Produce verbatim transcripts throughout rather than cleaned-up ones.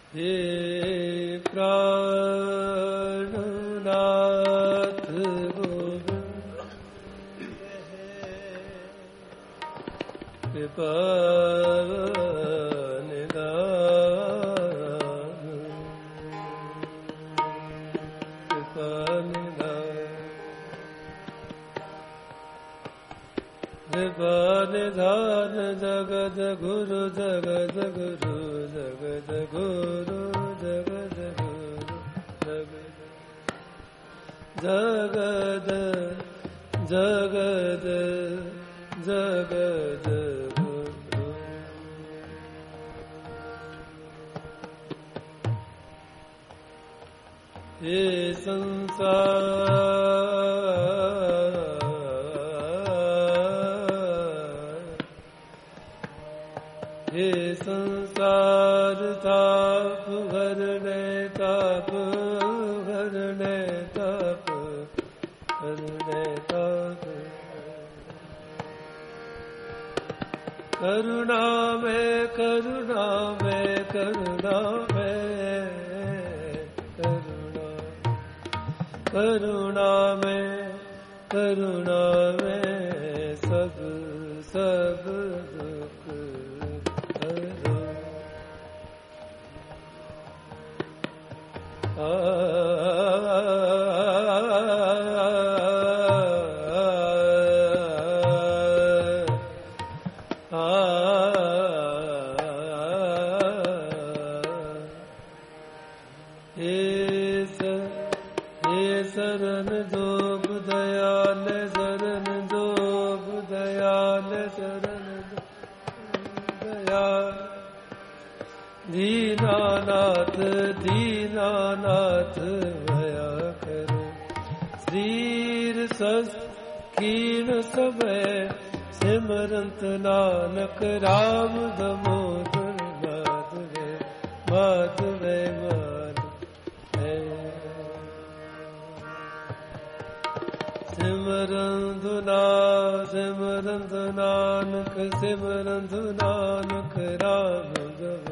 हे प्राणनाथ गोविंद कृपा निधान कृपा निधान कृपा निधान जगत गुरु जगत गुरु जगत गुरु जगत गुरु जगत जगत जगत गुरु। ये संसार ये संसार ताप भरने ताप भरने ताप भरने ताप करुणा में करुणा में करुणा में करुणा करुणा में करुणा में सब सब दुख हरो। आ शरण जोग दयाल शरण जोग दयाल शरण दयाल दीनानाथ दीनानाथ भया करो शरीर सस कीन समय सिमरंत नानक राम दमोदर माधवे माधवे माधवे सिमरंत ना सिमरंत नानक सिमरंत नानक राम दमोदर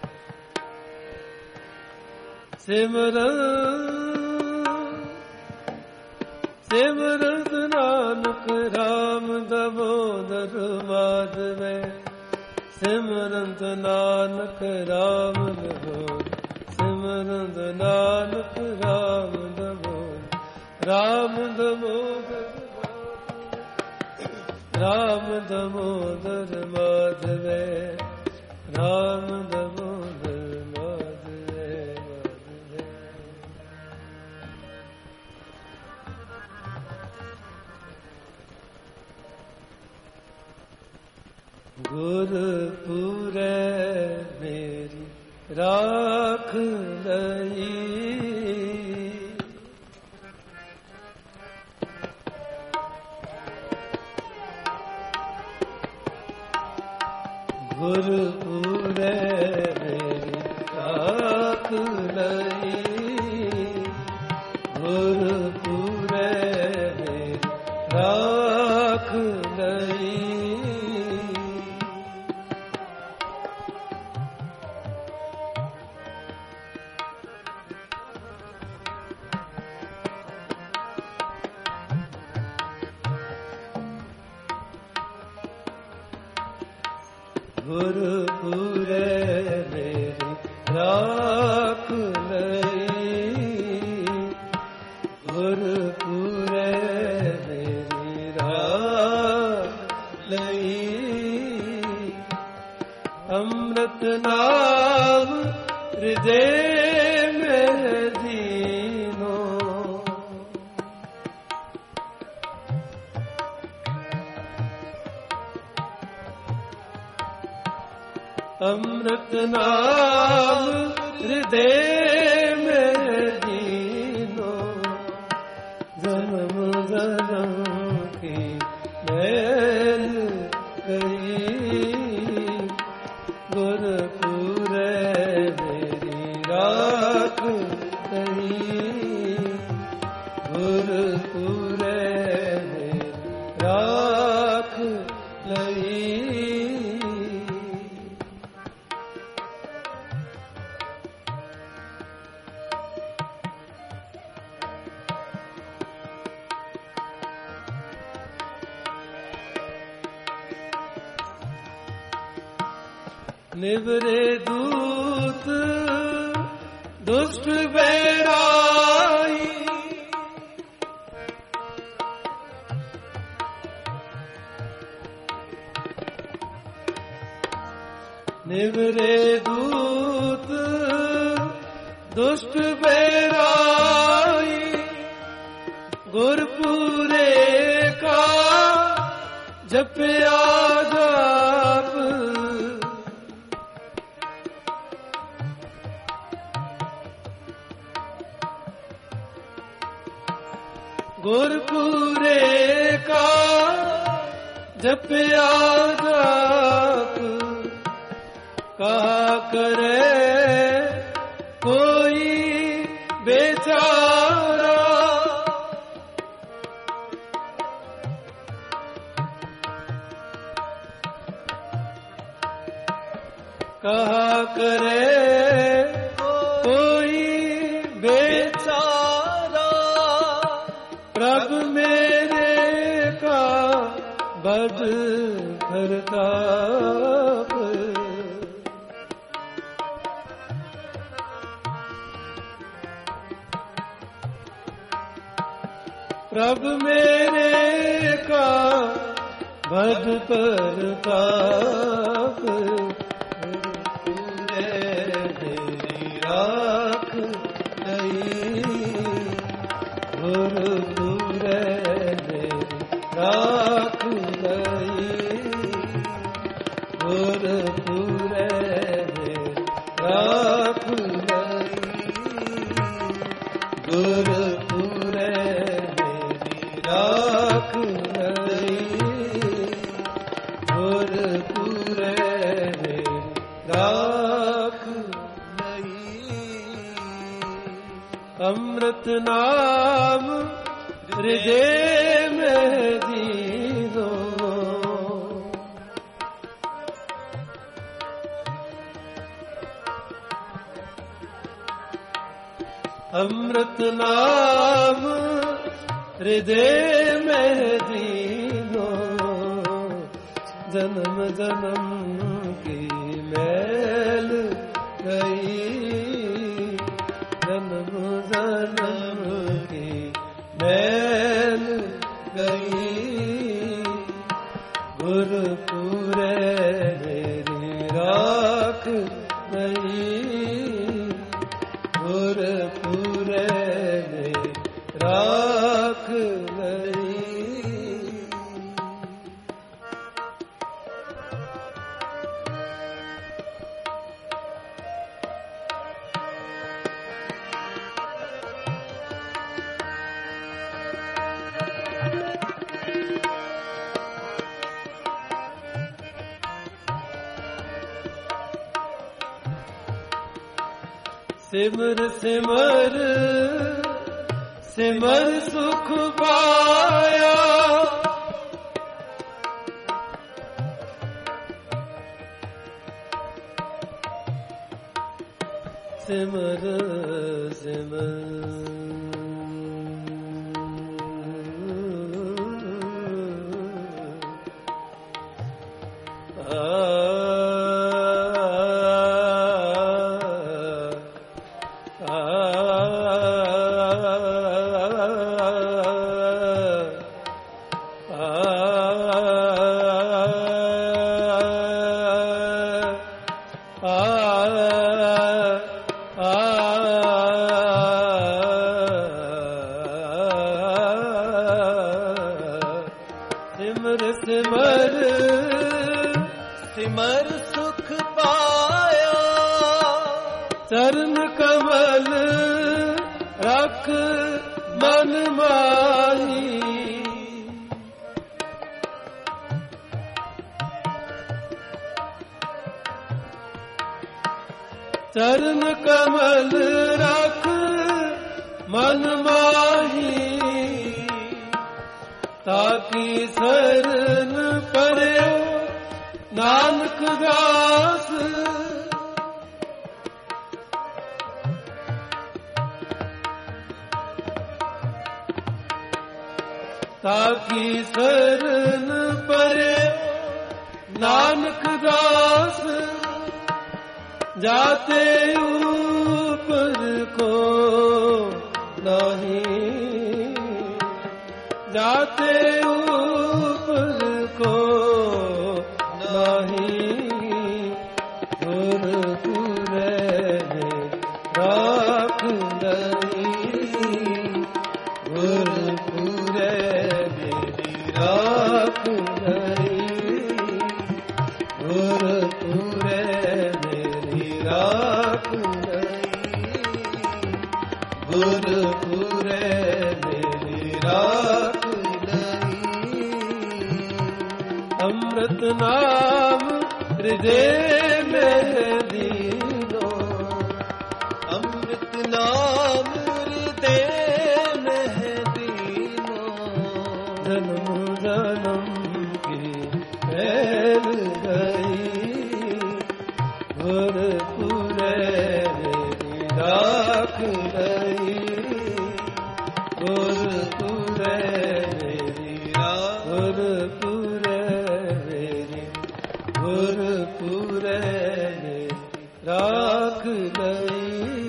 सिमरंत सिमरंत नानक राम दमोदर माधवे सिमरंत नानक राम दमोदर सिमरंत नानक राम दमोदर राम दमोदर राम दमोदर माधवे राम दमोदर माधवे माधवे। गुरपुरै मेरी राख लई गुरपुरै मेरी राख लई गुरपुरै मेरी राख लई गुरपुरै मेरी राख लई गुरपुरै मेरी राख लई अमृत नाम हृदय में दीनो अमृत नाम हृदय में दीनो जन्म जन्म की मैल गई गुरपुरै मेरी राख गई गुरपुरै मेरी राख लई ਨਿਵਰੇ ਦੂਤ ਦੁਸ਼ਟ ਬੈਰਾਈ, ਨਿਵਰੇ ਦੂਤ ਦੁਸ਼ਟ ਬੈਰਾਈ, ਗੁਰਪੂਰੇ ਕਾ ਜਪਿਆ ਜਾਪ, ਗੁਰਪੂਰੇ ਕਾ ਜਪਿਆ ਜਾਪ, ਕਹਾ ਕਰੇ ਕੋਈ ਬੇਚਾਰਾ, ਕਹਾ ਕਰੇ ਕੋਈ ਬੇਚਾਰਾ, ਪ੍ਰਭ ਮੇਰੇ ਕਾ ਬਦ ਪ੍ਰਤਾਪ, ਪ੍ਰਭ ਮੇਰੇ ਕਾ ਬਦ ਪ੍ਰਤਾਪ, ਪੂਰੇ ਤੇਰੀ ਰਾਖ ਲਈ, ਗੁਰਪੂਰੇ ਤੇਰੀ ਰਾਖ ਲਈ, ਗੁਰਪੂਰੇ ਤੇਰੀ ਰਾਖ ਲਈ, ਗੁਰਪੂਰੇ ਰਾਖ ਲਈ, ਗੁਰਪੂਰੇ ਰਾਖ ਲਈ। ਅੰਮ੍ਰਿਤ ਨਾਮ ਹਿਰਦੇ ਮਹਿ ਜੀਵੋ, ਅੰਮ੍ਰਿਤ ਨਾਮ ਹਿਰਦੇ ਮਹਿ ਜੀਵੋ, ਜਨਮ ਜਨਮ ਕੀ ਮੈਲ ਗਈ, ਜਨਮ ਜਨਮ ਕੀ ਮੈਲ ਗਈ, ਗੁਰਪੂਰੇ ਮੇਰੀ ਰਾਖ ਗਈ, ਗੁਰਪੂਰੇ ਮੇਰੀ ਰਾਖ ਗਈ। ਸਿਮਰ ਸਿਮਰ ਸਿਮਰ ਸੁਖ ਪਾਇਆ, ਸਿਮਰ ਸਿਮਰ ਸਿਮਰ ਸੁਖ ਪਾਇਆ, ਚਰਨ ਕਮਲ ਰਖ ਮਨ ਮਾਹੀ, ਚਰਨ ਕਮਲ ਰਖ ਮਨ ਮਾਹੀ, ਤਾਕੀ ਸਰਨ ਪਰਿਓ ਨਾਨਕ ਦਾਸ, ਤਾਕੀ ਸਰਨ ਪਰਿਓ ਨਾਨਕ ਦਾਸ, जाते ऊपर को नहीं, जाते ऊपर को नहीं, गुरपुरे राख नहीं, गुरपुरे मेरी राख नहीं, गुरपुरे मेरी राख नहीं, गुरपुरे मेरी राख नहीं। अमृत नाम हृदय में दीनो, अमृत नाम हृदय में दीनो, जन्म जन्म की फैल गई, गुरपुरे मेरी राख गई, गुरपुरे मेरी राख, गुरपुरे मेरी, गुरपुरे मेरी राख गई,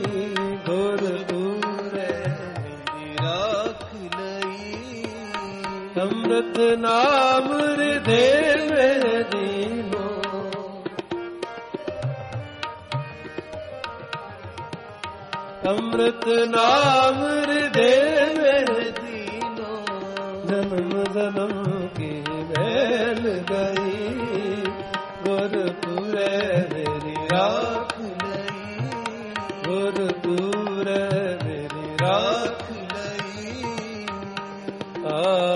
गुरपुरे मेरी राख गई। अमृत नाम हृदय में दीनो, अमृत नाम हृदय में दीनो, जन्म जन्म की मैल गई, गुरपुरे मेरी राख नहीं, गुरपुरे मेरी राख नहीं। आ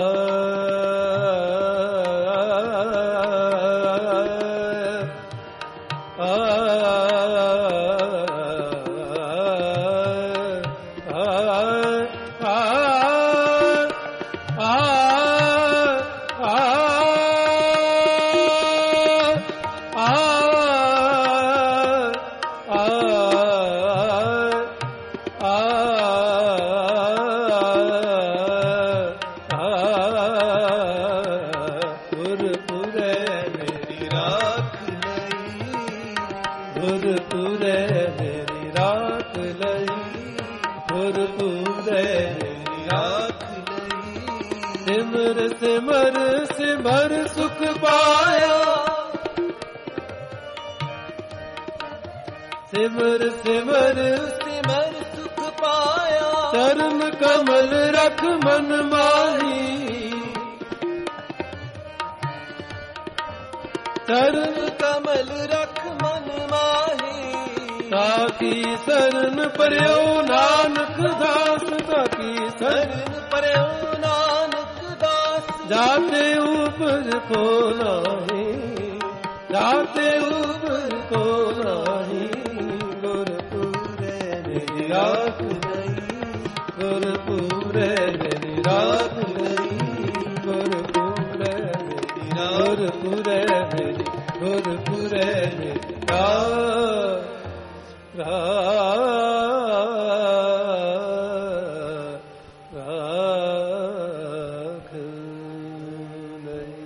गुरपुरे मेरी राख लई, गुरपुरे मेरी राख लई। सिमर सिमर सिमर सुख पाया, सिमर सिमर सिमर सुख पाया, चरण कमल रख मन माही, चरण कमल रख मन माही। ताकि शरण पर्यो नानक दास, ताकि शरण पर्यो नानक दास, जाते ऊपर को नाही, जाते ऊपर को नाही, गुरपुरे मेरी राख नहीं, गुरपुरे मेरी राख नहीं, गुरपुरे मेरी, गुरपुरे मेरी, गुरपुरे मेरी राख राख नहीं।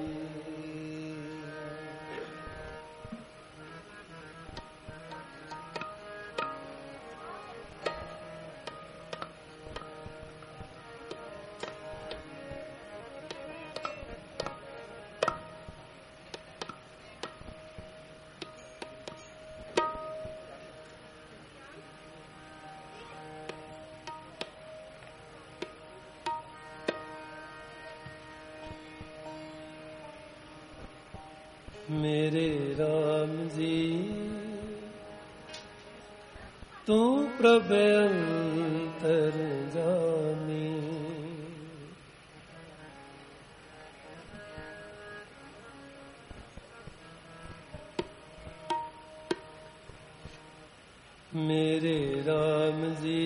मेरे राम जी तू प्रभु अंतर जानी, मेरे राम जी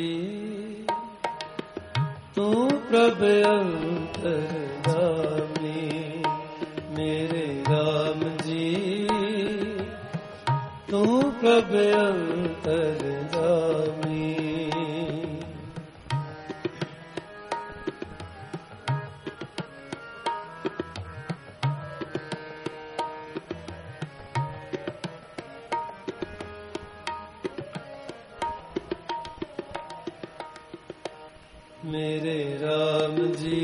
तू प्रभु अंतर जानी, मेरे राम जी तू प्रभु अंतर जामी। मेरे राम जी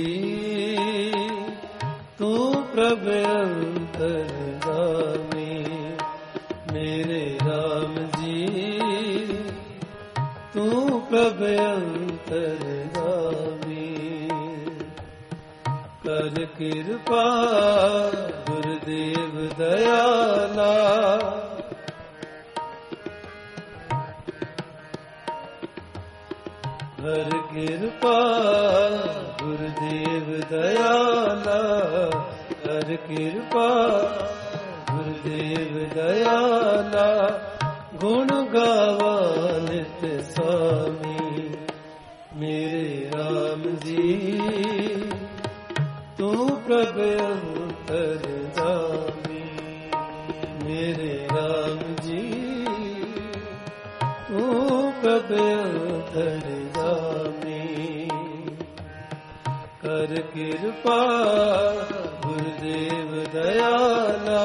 तू प्रभ अंतर्यामी। मेरे राम जी तू प्रभ अंतर्यामी। कर कृपा गुरुदेव दयाला। कर कृपा गुरुदेव दयाला। कर कृपा गुरुदेव दयाला। गुण गावा नित्य स्वामी। मेरे राम जी तू प्रभ अंतर्यामी। मेरे राम जी तू प्रभ अंतर्यामी। कर कृपा गुरुदेव दयाला।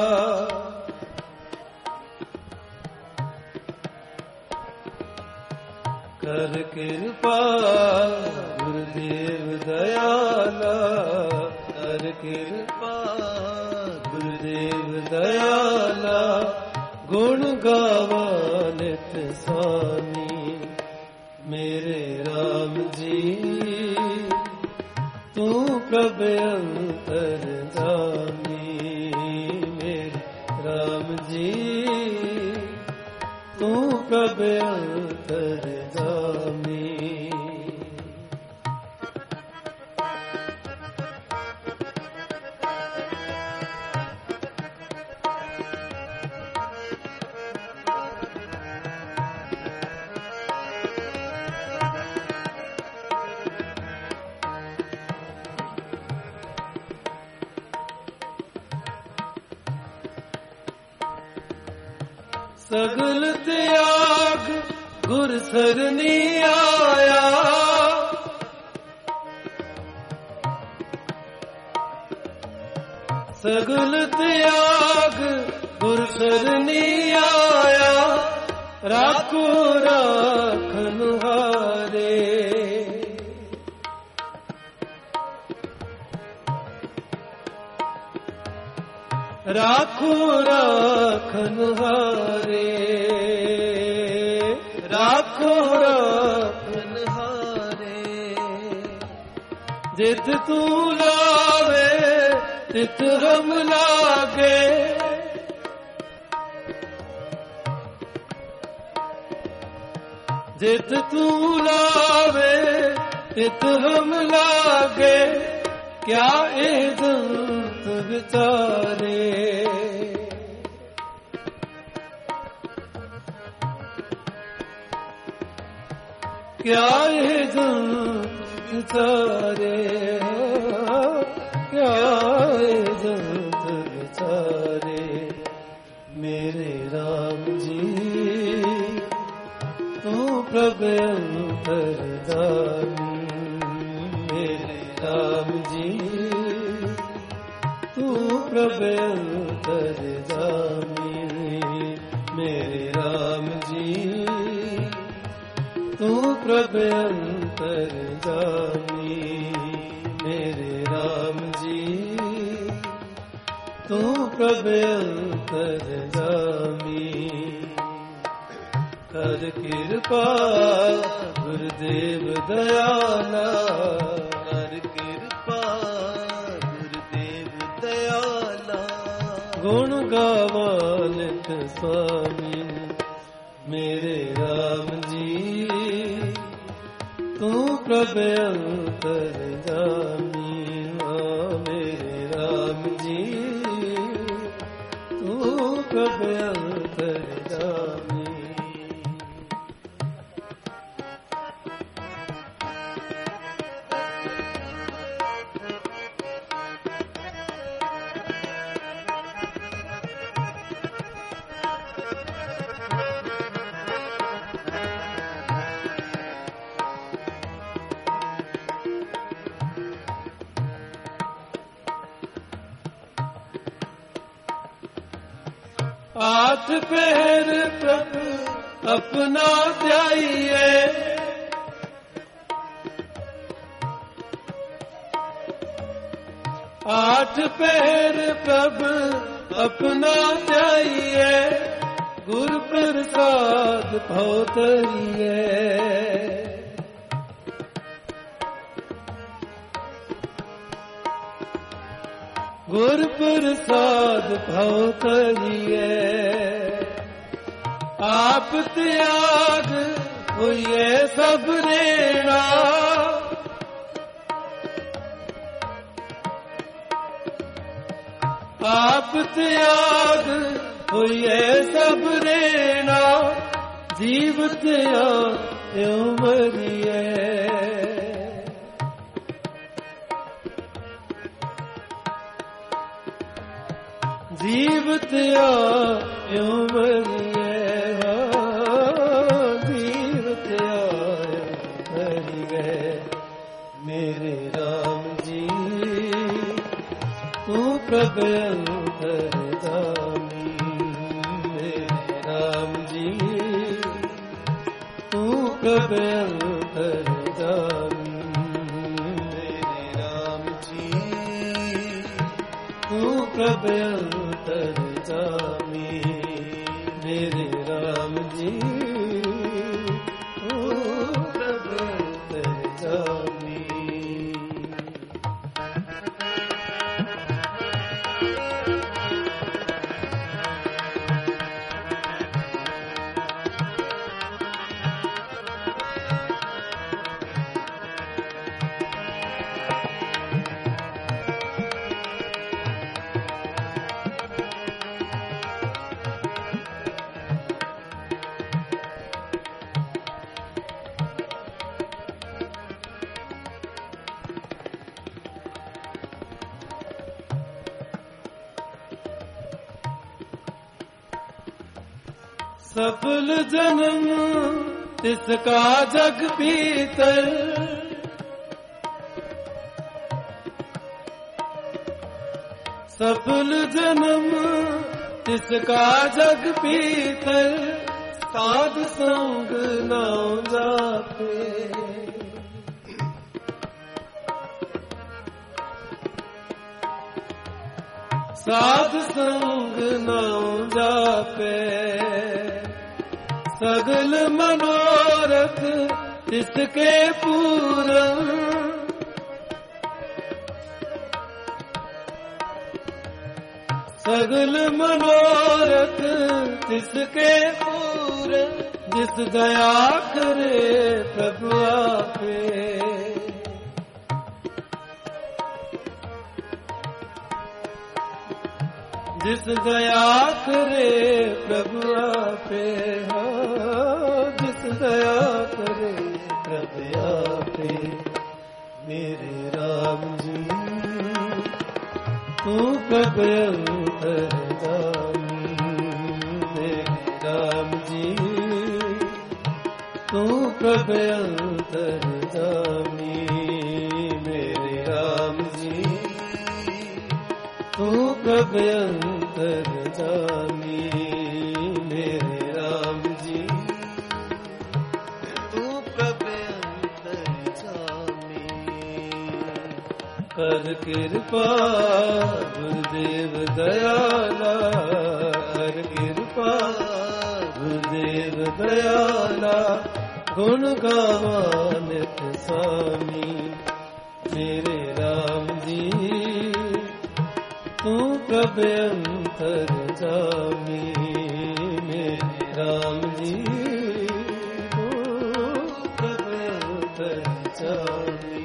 कर कृपा गुरुदेव दयाला। कर कृपा गुरुदेव दयाला। गुण गावा नित्य स्वामी। मेरे राम जी तू प्रभ अंतर्यामी। मेरे राम जी तू प्रभ अंतर्यामी। सगल त्याग गुर सरनी आया। सगल त्याग गुर सरनी आया। राखो राखन हारे। राखो राखन हारे। राखो राखन हारे। जित तू लावे तित हम लागे। जित तू लावे तित हम लागे। क्या ए दंत विचारे। क्या ये दंत विचारे। क्या ये दंत विचारे। मेरे राम जी तू प्रभ अंतर्यामी। मेरे राम जी तू प्रभ अंतर्यामी। मेरे राम जी तू प्रभ अंतर्यामी। मेरे राम जी तू प्रभ अंतर्यामी। कर कृपा गुरुदेव दयाला। कर कृपा गुरुदेव दयाला। गुण गावा नित्य स्वामी। मेरे राम जी तू प्रभ अंतर्यामी। मेरे राम जी तू प्रभ अंतर्यामी। हाथ पैर प्रभु अपना ध्याइए। आठ पहर प्रभ अपना चाहिए, गुर प्रसाद भवतरिए। गुर प्रसाद भवतरिए। आप त्याग हुए सब रेणा, आप त्याग हुए सब रेणा, जीव त्याग यूं मरिए। जीव त्याग यूं मरिए, जीव त्याग मरिए। मेरे राम जी तू कब अंतर्यामी, मेरे राम जी तू कब अंतर्यामी, मेरे राम जी तू कब अंतर्यामी, मेरे राम जी तू कब अंतर्यामी। सफल जन्म तिसका जग भीतर, सफल जन्म तिसका जग भीतर, साध संग नाउ जापे। साध संग नाउ जापे, सगल मनोरथ तिसके पूरन, सगल मनोरथ तिसके पूरन, जिस दया करे प्रभु आपे। जिस दया करे प्रभु आपे, जिस दया करे प्रभु आपे। मेरे राम जी तू कब अंतर्यामी, मेरे राम जी तू कब अंतर्यामी, मेरे राम जी तू कब अंतर्यामी, मेरे राम जी तू कब अंतर्यामी। कर कृपा गुरुदेव दयाला, कर कृपा गुरुदेव दयाला, गुण गावा नित स्वामी। मेरे राम जी तू कब अंतर्यामी, मेरे राम जी तू कब अंतर्यामी।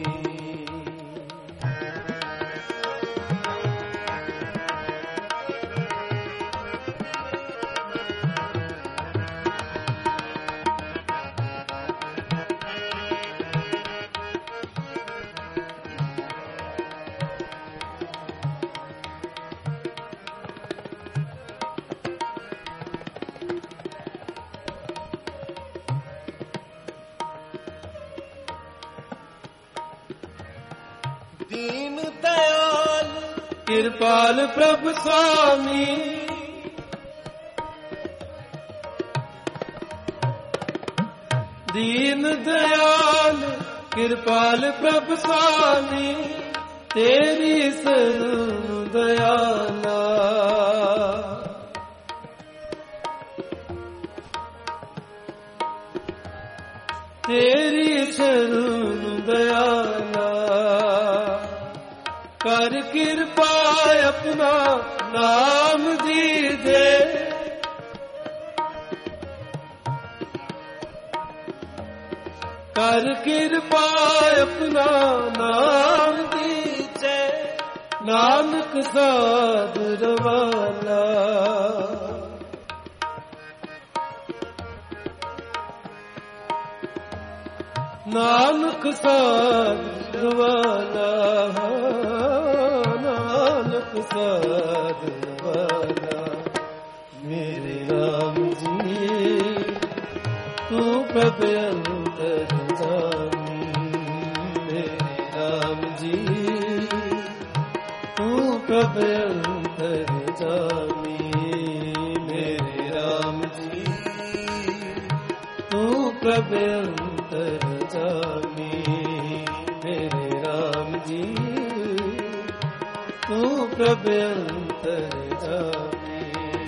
दीन दयाल कृपाल प्रभु स्वामी, दीन दयाल कृपाल प्रभु स्वामी, ਤੇਰੀ ਸਰੂਪ ਦਇਆਲਾ। ਤੇਰੀ ਸਰੂਪ ਦਇਆਲਾ, ਕਰ ਕਿਰਪਾ ਆਪਣਾ ਨਾਮ ਦੀ ਦੇ। ਕਰ ਕਿਰਪਾ ਆਪਣਾ ਨਾਮ ਦੀਜੈ, ਨਾਨਕ ਸਾਧ ਰਵਾਲਾ। ਨਾਨਕ ਸਾਧ ਰਵਾਲਾ, ਨਾਨਕ ਸਾਧ ਰਵਾਲਾ। ਮੇਰੇ ਰਾਮ ਜੀ ਤੂੰ ਪ੍ਰਭ ਅੰਤਰ ਜਾਮੀ, ਮੇਰੇ ਰਾਮ ਜੀ ਤੂੰ ਪ੍ਰਭ ਅੰਤਰ ਜਾਮੀ, ਮੇਰੇ ਰਾਮ ਜੀ ਤੂੰ ਪ੍ਰਭ ਅੰਤਰ ਜਾਮੀ, ਮੇਰੇ ਰਾਮ ਜੀ ਤੂੰ ਪ੍ਰਭ ਅੰਤਰ ਜਾਮੀ।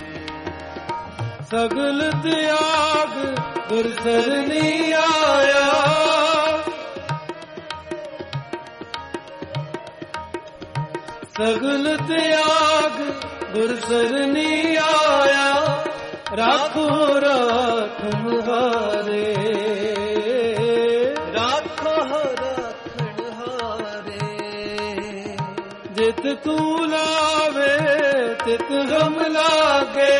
ਸਗਲ ਤਿਆਗ ਗੁਰ ਸਰਨੀ ਆਇਆ, ਸਗਲ ਤਿਆਗ ਗੁਰ ਸਰਨੀ ਆਇਆ। ਰਾਖੋ ਰਾਖਣ ਹਾਰੇ, ਰਾਖੋ ਰਾਖਣ ਹਾਰੇ। ਜਿਤ ਤੂੰ ਲਾਵੇ ਤਿਤ ਹਮ ਲਾਗੇ,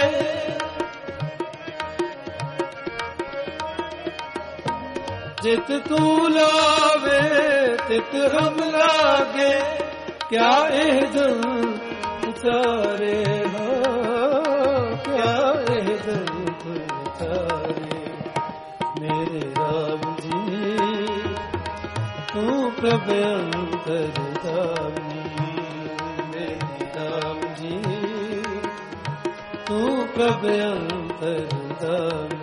ਜਿਤ ਤੂੰ ਲਾਵੇ ਤਿਤ ਹਮ ਲਾਗੇ। ਕਿਆ ਇਹ ਜਨ ਉਤਾਰੇ, ਹਾਂ ਕਿਆ ਇਹ ਜਨ ਉਤਾਰੇ। ਮੇਰੇ ਰਾਮ ਜੀ ਤੂੰ ਪ੍ਰਭ ਅੰਤਰ ਜਾਮੀ, ਮੇਰੇ ਰਾਮ ਜੀ ਤੂੰ ਪ੍ਰਭ ਅੰਤਰ ਜਾਮੀ।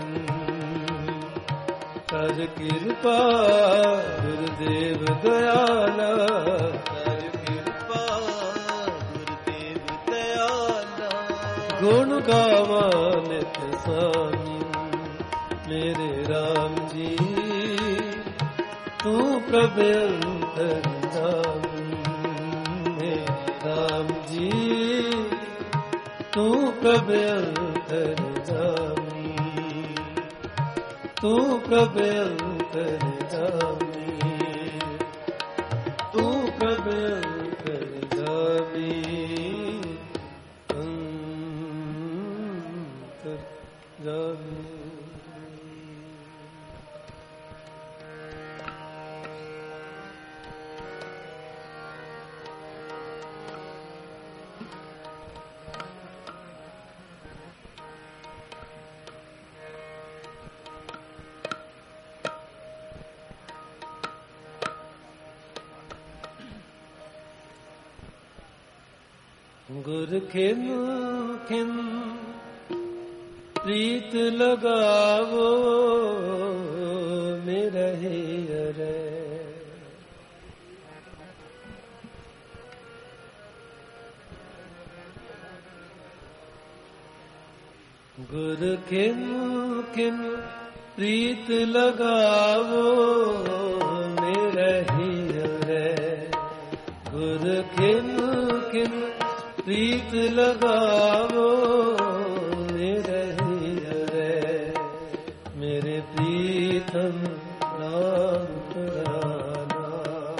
ਕਰ ਕਿਰਪਾ ਗੁਰਦੇਵ ਦਇਆਲਾ, ਕਰ ਕਿਰਪਾ ਗੁਰਦੇਵ ਦਇਆਲਾ। ਗੁਣ ਗਾਵਾਂ ਨਿਤ ਸਾਮੀ, ਮੇਰੇ ਰਾਮ ਜੀ ਤੂੰ ਪ੍ਰਭ ਅੰਤਰ ਜਾਮੀ, ਮੇਰੇ ਰਾਮ ਜੀ ਤੂੰ ਪ੍ਰਭ ਅੰਤਰ ਜਾਮੀ, ਤੂੰ ਪ੍ਰਭ ਅੰਤਰ ਜਾਮੀ, ਤੂੰ ਪ੍ਰਭ ਅੰਤਰ ਜਾਮੀ, ਅੰਤਰ ਜਾਮੀ। ਗੁਰ ਖਿਨ ਖਿਨ ਪ੍ਰੀਤ ਲਗਾਵੋ ਮੇਰਾ ਹੀਰੇ। ਗੁਰ ਖਿਨ ਖਿਨ ਪ੍ਰੀਤ ਲਗਾਵੋ ਮੇਰਾ ਹੀਰੇ। ਗੁਰ ਖਿਨ ਖਿਨ ਪ੍ਰੀਤ ਲਗਾਵੋ ਮੇਰੇ ਹੀਰੇ। ਮੇਰੇ ਪ੍ਰੀਤਮ ਨਾਮ ਪੁਰਾਨਾ।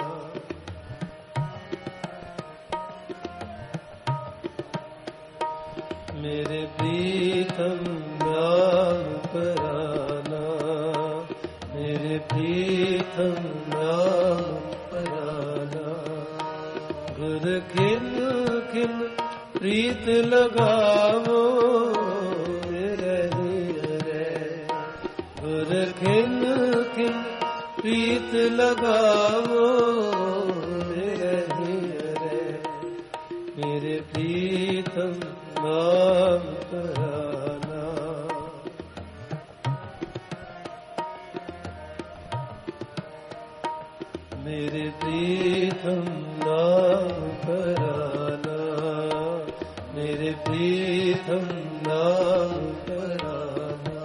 ਮੇਰੇ ਪ੍ਰੀਤਮ ਨਾਮ ਪੁਰਾਨਾ। ਮੇਰੇ ਪ੍ਰੀਤਮ ਨਾਮ ਪੁਰਾਨਾ। ਗੁਰ ਖਿਨ ਖਿਨ ਪ੍ਰੀਤ ਲਗਾਵੋ ਮੇਰੇ ਹੀਰੇ। ਗੁਰ ਖਿਨ ਖਿਨ ਪ੍ਰੀਤ ਲਗਾਵੋ ਮੇਰੇ ਹੀਰੇ। ਮੇਰੇ ਪ੍ਰੀਤਮ ਨਾਮ ਪੁਰਾਨਾ। मेरे प्रीतम नाम पराना, मेरे प्रीतम नाम पराना।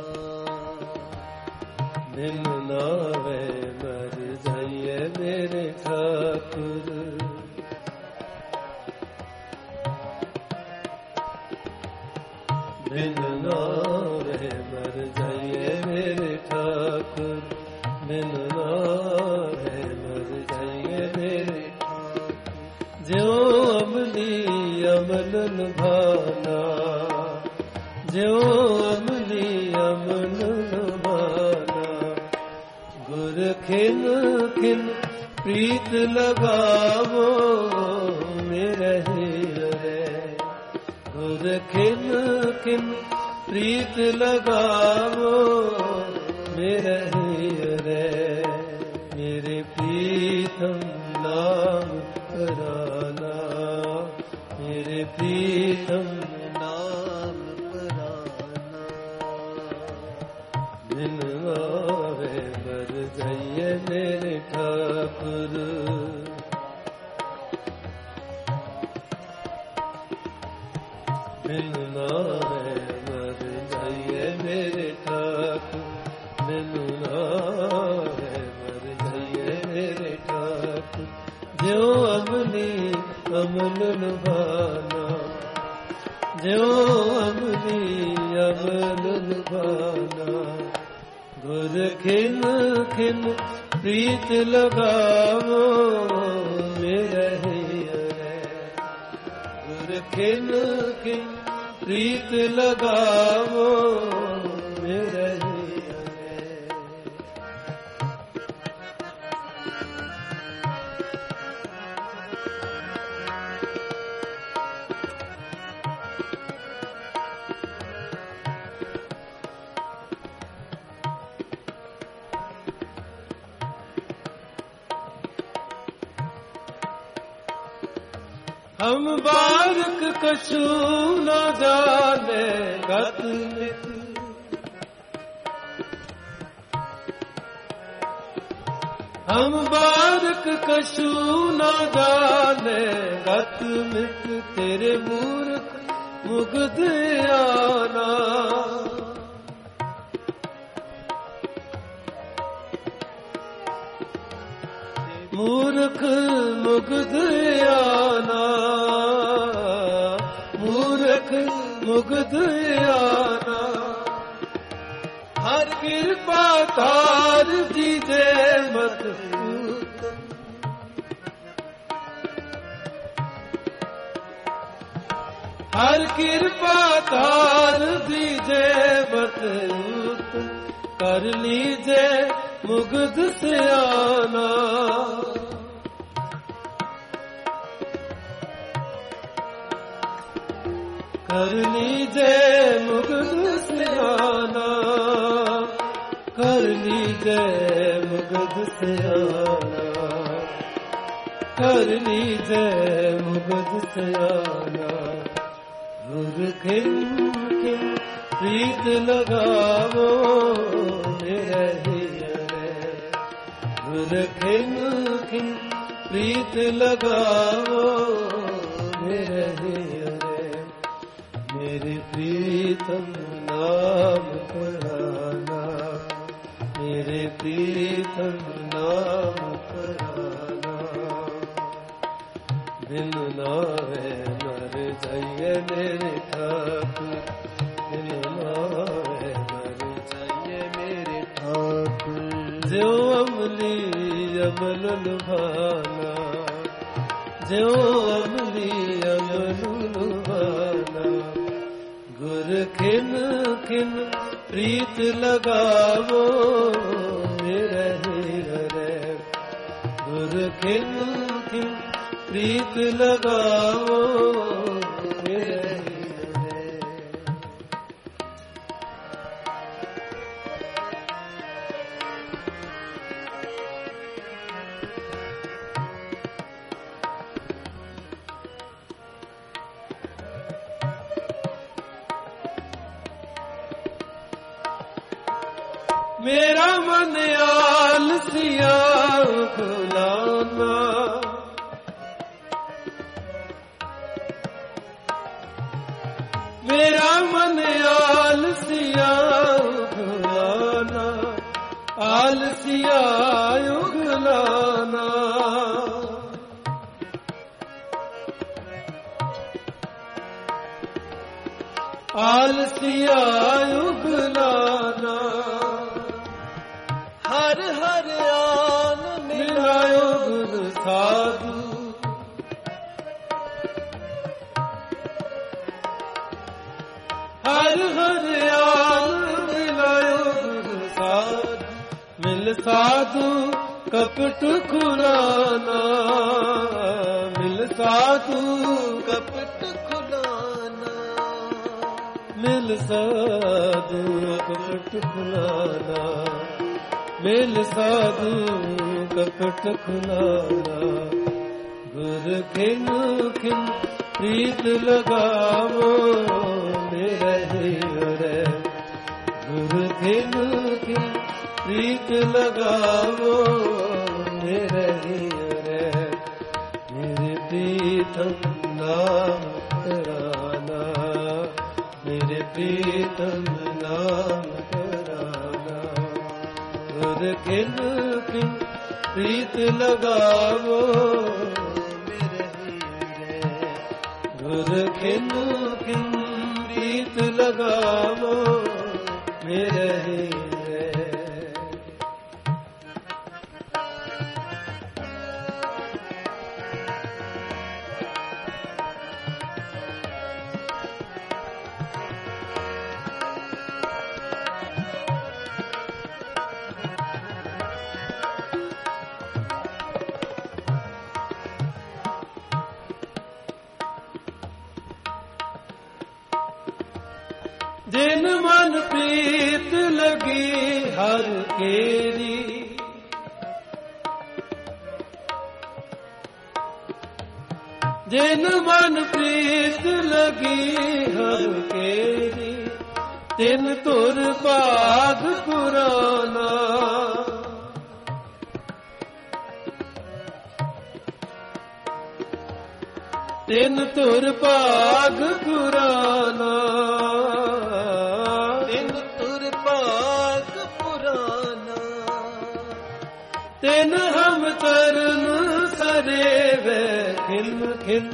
बिन नावे मर जाइए मेरे ठाकुर, बिन नावे मर जाइए मेरे ठाकुर, बिन नावे मर जाइए मेरे ठाकुर। ज्यों अमली अमल लुभाना, ज्यों अमली अमल लुभाना। गुर खिन खिन प्रीत लगावो मेरे रे, गुर खिन खिन प्रीत लगावो मेरे रे। मेरे प्रीतम नाम पराना, मेरे प्रीतम नाम पराना। बिन नावे मर जाइए मेरे ठाकुर, बिन नावे मर जाइए मेरे ठाकुर, बिन नावे मर जाइए मेरे ठाकुर। ज्यों अमली अमल लुभाना, ज्यों अमली अमल लुभाना। गुर खिन खिन प्रीत लगावो मेरे रे, गुर खिन खिन प्रीत लगावो मेरे रे। हम बारक कछु न जाने गत मित, हम बारक कछु न जाने गत मित। तेरे मूर्ख मुग्ध आना, मूर्ख मुग्ध आना, मूर्ख मुग्ध आना। हर कृपा तार दीजे मत, हर कृपा तार दीजे मत। कर लीजे मुग्ध सियाना, कर लीजे मुग्ध सियाना, कर लीजे मुग्ध सियाना, कर लीजे मुग्ध सियाना। गुर खिन खिन प्रीत लगावो मेरे रे, गुर खिन खिन प्रीत लगावो मेरे रे। मेरे प्रीतम नाम पराना, मेरे प्रीतम नाम पराना। बिन नावे मर जाइए मेरे ठाकुर, बिन नावे मर जाइए मेरे ठाकुर। ज्यों अमली अमल लुभाना, ज्यों अमली अमल लुभाना। गुर खिन खिन प्रीत लगावो मेरे रे, गुर खिन खिन प्रीत लगावो मेरे रे। मेरा मन आलसिया खुला ਆਲਸੀਆ ਉਗਲਾਨਾ, ਆਲਸੀਆ ਉਗਲਾਨਾ, ਹਰ ਹਰ ਆਨ ਮਿਲਾਇਓ ਗੁਰ ਸਾਧੂ, ਹਰ ਹਰ ਆਨ ਮਿਲਾਇਓ ਗੁਰ ਸਾਧੂ, ਮਿਲ ਸਾਧੂ ਕਪਟ ਖੁਲਾਨਾ, ਮਿਲ ਸਾਧੂ ਕਪਟ ਖੁਲਾਨਾ, ਮਿਲ ਸਾਧੂ ਕਪਟ ਖੁਲਾਨਾ, ਮਿਲ ਸਾਧੂ ਕਪਟ ਖੁਲਾਨਾ, ਗੁਰ ਖਿਨ ਖਿਨ ਪ੍ਰੀਤ ਲਗਾਵੋ ਮੇਰੇ ਹਿਰਦੇ, ਗੁਰ ਖਿਨ ਖਿਨ ਪ੍ਰੀਤ ਲਗਾਵੋ ਮੇਰੇ ਹਿਰਦੇ, ਮੇਰੇ ਪ੍ਰੀਤਮ ਨਾਮ ਕਰਾਨਾ, ਮੇਰੇ ਪ੍ਰੀਤਮ ਨਾਮ ਕਰਾਨਾ, ਗੁਰ ਖਿਨ ਖਿਨ ਪ੍ਰੀਤ ਲਗਾਵੋ ਮੇਰੇ ਹਿਰਦੇ, ਗੁਰ ਖਿਨ ਖਿਨ ਪ੍ਰੀਤ ਲਗਾਵੋ ਮੇਰੇ ਹਿਰਦੇ। ਜਿਨ ਮਨ ਪ੍ਰੀਤ ਲਗੀ ਹਰ ਕੇਰੀ, ਜਿਨ ਮਨ ਪ੍ਰੀਤ ਲਗੀ ਹਰ ਕੇਰੀ, ਤਿਨ ਧੁਰ ਭਾਗ ਪੁਰਾਨਾ, ਤਿਨ ਧੁਰ ਭਾਗ ਪੁਰਾਨਾ, ਤਿਨ ਧੁਰ ਭਾਗ ਪੁਰਾਨਾ, ਤਿਨ ਹਮ ਚਰਨ ਸਰੇਵੇ ਖਿਨ ਖਿਨ,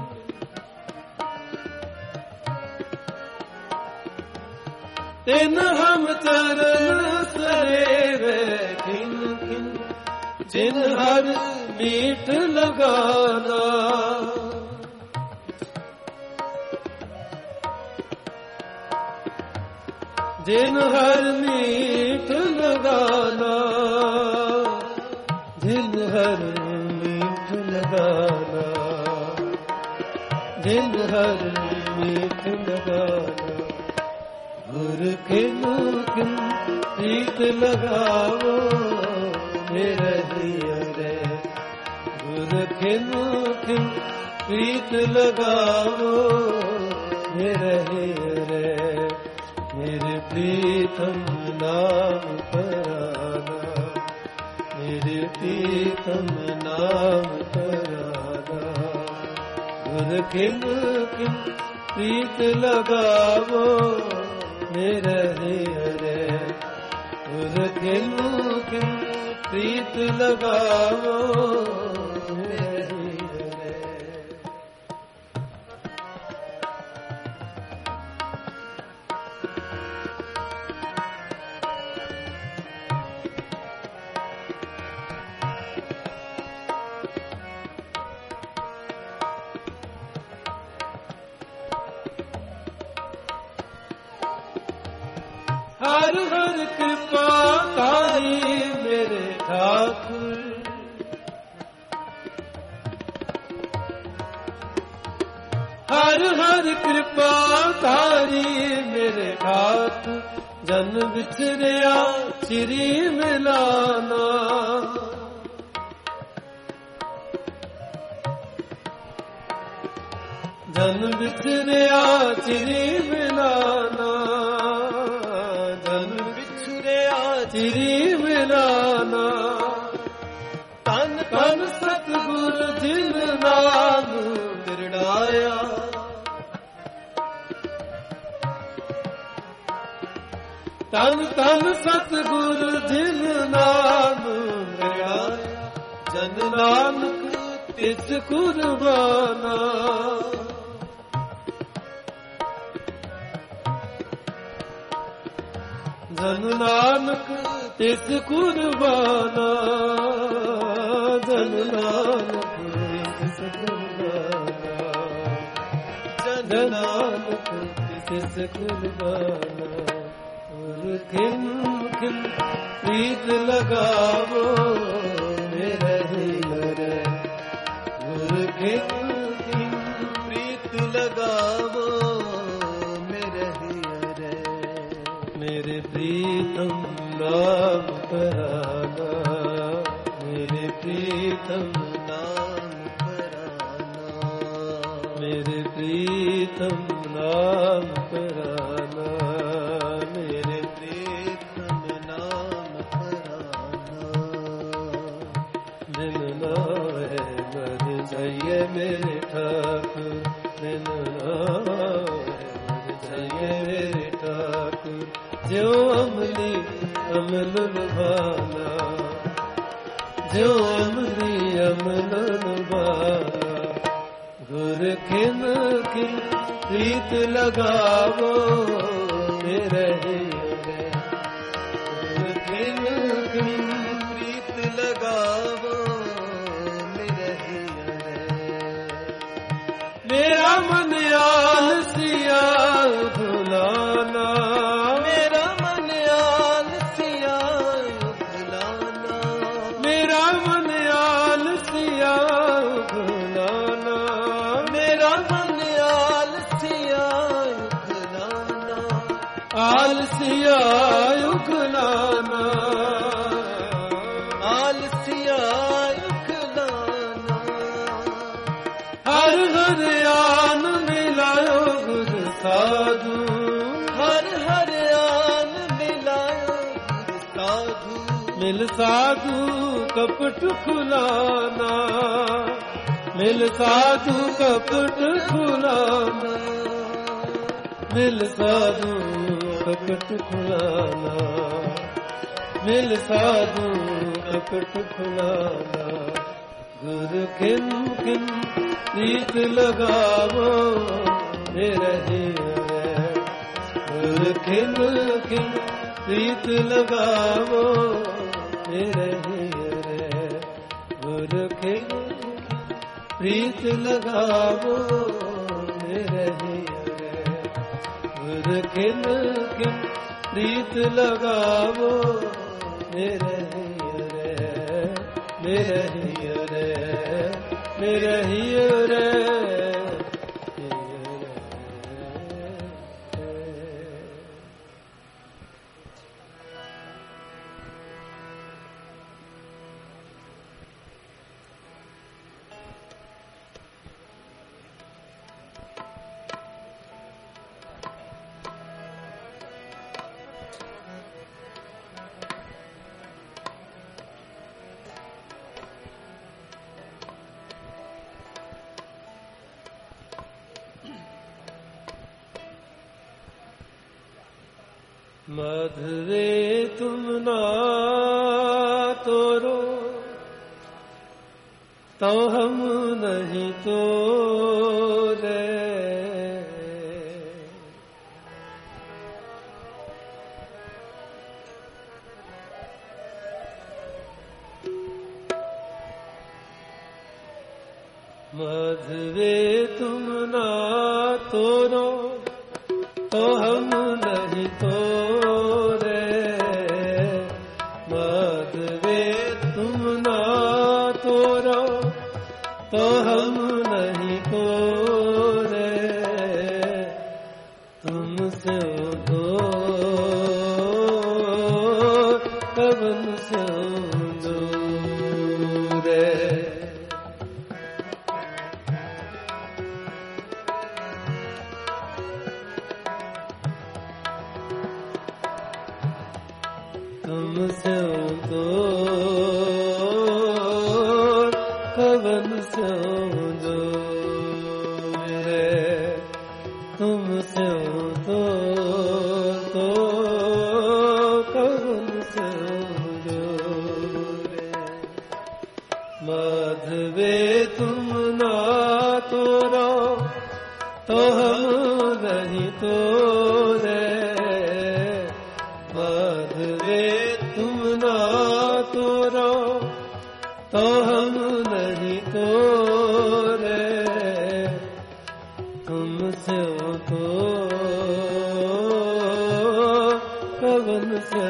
ਤਿਨ ਹਮ ਚਰਨ ਸਰੇਵੇ ਖਿਨ ਖਿਨ, ਜਿਨ ਹਰ ਮੀਠ ਲਗਾਨਾ, ਜਿਨ ਹਰ ਮੀਠ ਲਗਾਨਾ, ਜਿਨ ਹਰ ਮੀਠ ਲਗਾਨਾ, ਜਿਨ ਹਰ ਮੀਠ ਲਗਾਨਾ, ਗੁਰ ਖਿਨ ਖਿਨ ਪ੍ਰੀਤ ਲਗਾਵੋ ਮੇਰੇ ਹਿਰਦੇ, ਗੁਰ ਖਿਨ ਖਿਨ ਪ੍ਰੀਤ ਲਗਾਵੋ ਮੇਰੇ ਹਿਰਦੇ, ਮੇਰੇ ਪ੍ਰੀਤਮ ਨਾਮ ਕਰਾਨਾ, ਮੇਰੇ ਪ੍ਰੀਤਮ ਨਾਮ ਕਰਾਨਾ, ਗੁਰ ਖਿਨ ਖਿਨ ਪ੍ਰੀਤ ਲਗਾਵੋ ਮੇਰੇ ਹਿਰਦੇ, ਗੁਰ ਖਿਨ ਖਿਨ ਪ੍ਰੀਤ ਲਗਾਵੋ ਮੇਰੇ ਹਿਰਦੇ। ਹਰ ਹਰ ਕਿਰਪਾ ਤਾਰੀ ਮੇਰੇ ਠਾਕੁਰ, ਹਰ ਹਰ ਕਿਰਪਾ ਤਾਰੀ ਮੇਰੇ ਠਾਕੁਰ, ਜਨ ਵਿਚਰਿਆ ਚਿਰੀ ਮਿਲਾਨਾ, ਜਨ ਵਿਚਰਿਆ ਚਿਰੀ ਮਿਲਾਨਾ, ਜਨ ਵਿਚਰਿਆ ਚਿਰੀ ਮਿਲਾਨਾ, ਤਨ ਤਨ ਸਤਿਗੁਰ ਜਿਨ ਨਾਮ ਦਿਰੜਾਇਆ, तन तन सतगुर जिन नाम लिया जन नानक तिस कुर्बाना जन नानक तिस कुर्बाना जन नानक तिस कुर्बाना जन नानक तिस कुर्बाना और खिन खिन प्रीत लगावो मेरे हिरे और खिन खिन प्रीत लगावो मेरे हिरे मेरे प्रीतम नाम पराना मेरे प्रीतम नाम पराना मेरे प्रीतम नाम पराना मेरे प्रीतम नाम पराना दिन नाए मर जाइए मेरे ठाकुर दिन नाए मर जाइए मेरे ठाकुर जो अमली अमल भाना जो अमली अमल भाना गुर खिन खिन प्रीत लगावो मेरे हिरे गुर खिन खिन प्रीत लगावो मेरे हिरे मेरा मन आलसिया भुलाना आलसिया उखलाना आलसिया उखलाना हर हर आन मिलायो गुर साधु हर हर आन मिलायो गुर साधु मिल साधु कपट खुलाना मिल साधु कपट खुलाना मिल साधु कपट खुलाना मिल साधु कपट खुलाना गुर खिन खिन प्रीत लगावो मेरे हिरे गुर खिन खिन प्रीत लगावो मेरे हिरे गुर खिन प्रीत लगावो मेरे हिरे गुर खिन खिन प्रीत लगावो मेरे हिरे मेरे हिरे मेरे हिरे मधुरे तुम ना तोरो तो हम नहीं तोरे मधुरे तुम ना तोरो तो हम नहीं तोरे मधुरे तुम ना तोरो तो हम नहीं तोरे तुमसे दूर कवन से दूरे तुमसे दूर कवन से दूरे तुमसे दूर दूर माधवे तुम ना तोरो तो हम नहीं तोरे। माधवे तुम ना तोरो तो हम नहीं तोरे। तुमसे तो कवन से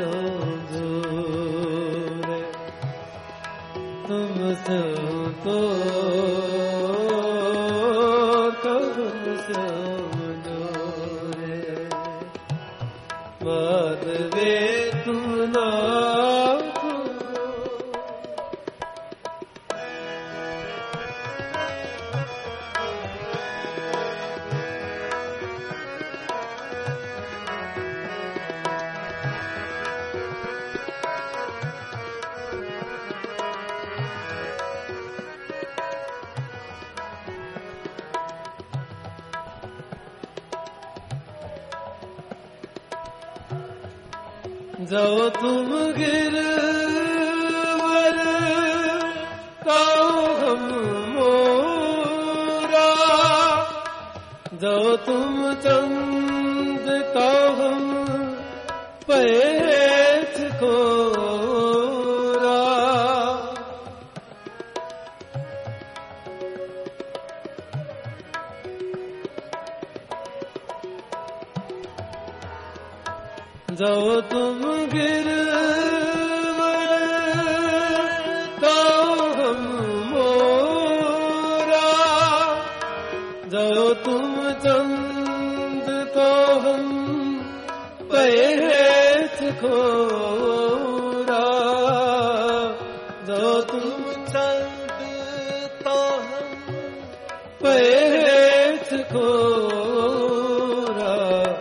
दूर। तुमसे तो कवन से दूर। माधवे तुम ना जो तुम गिरवर काओ हम मोरा। जो तुम चंद काओ हम पैठ कोरा। जो तुम गिरवर काओ हम मोरा। जो तुम चंद को हम पैठ खोरा। जो तुम चंद तो हम पैठ खोरा।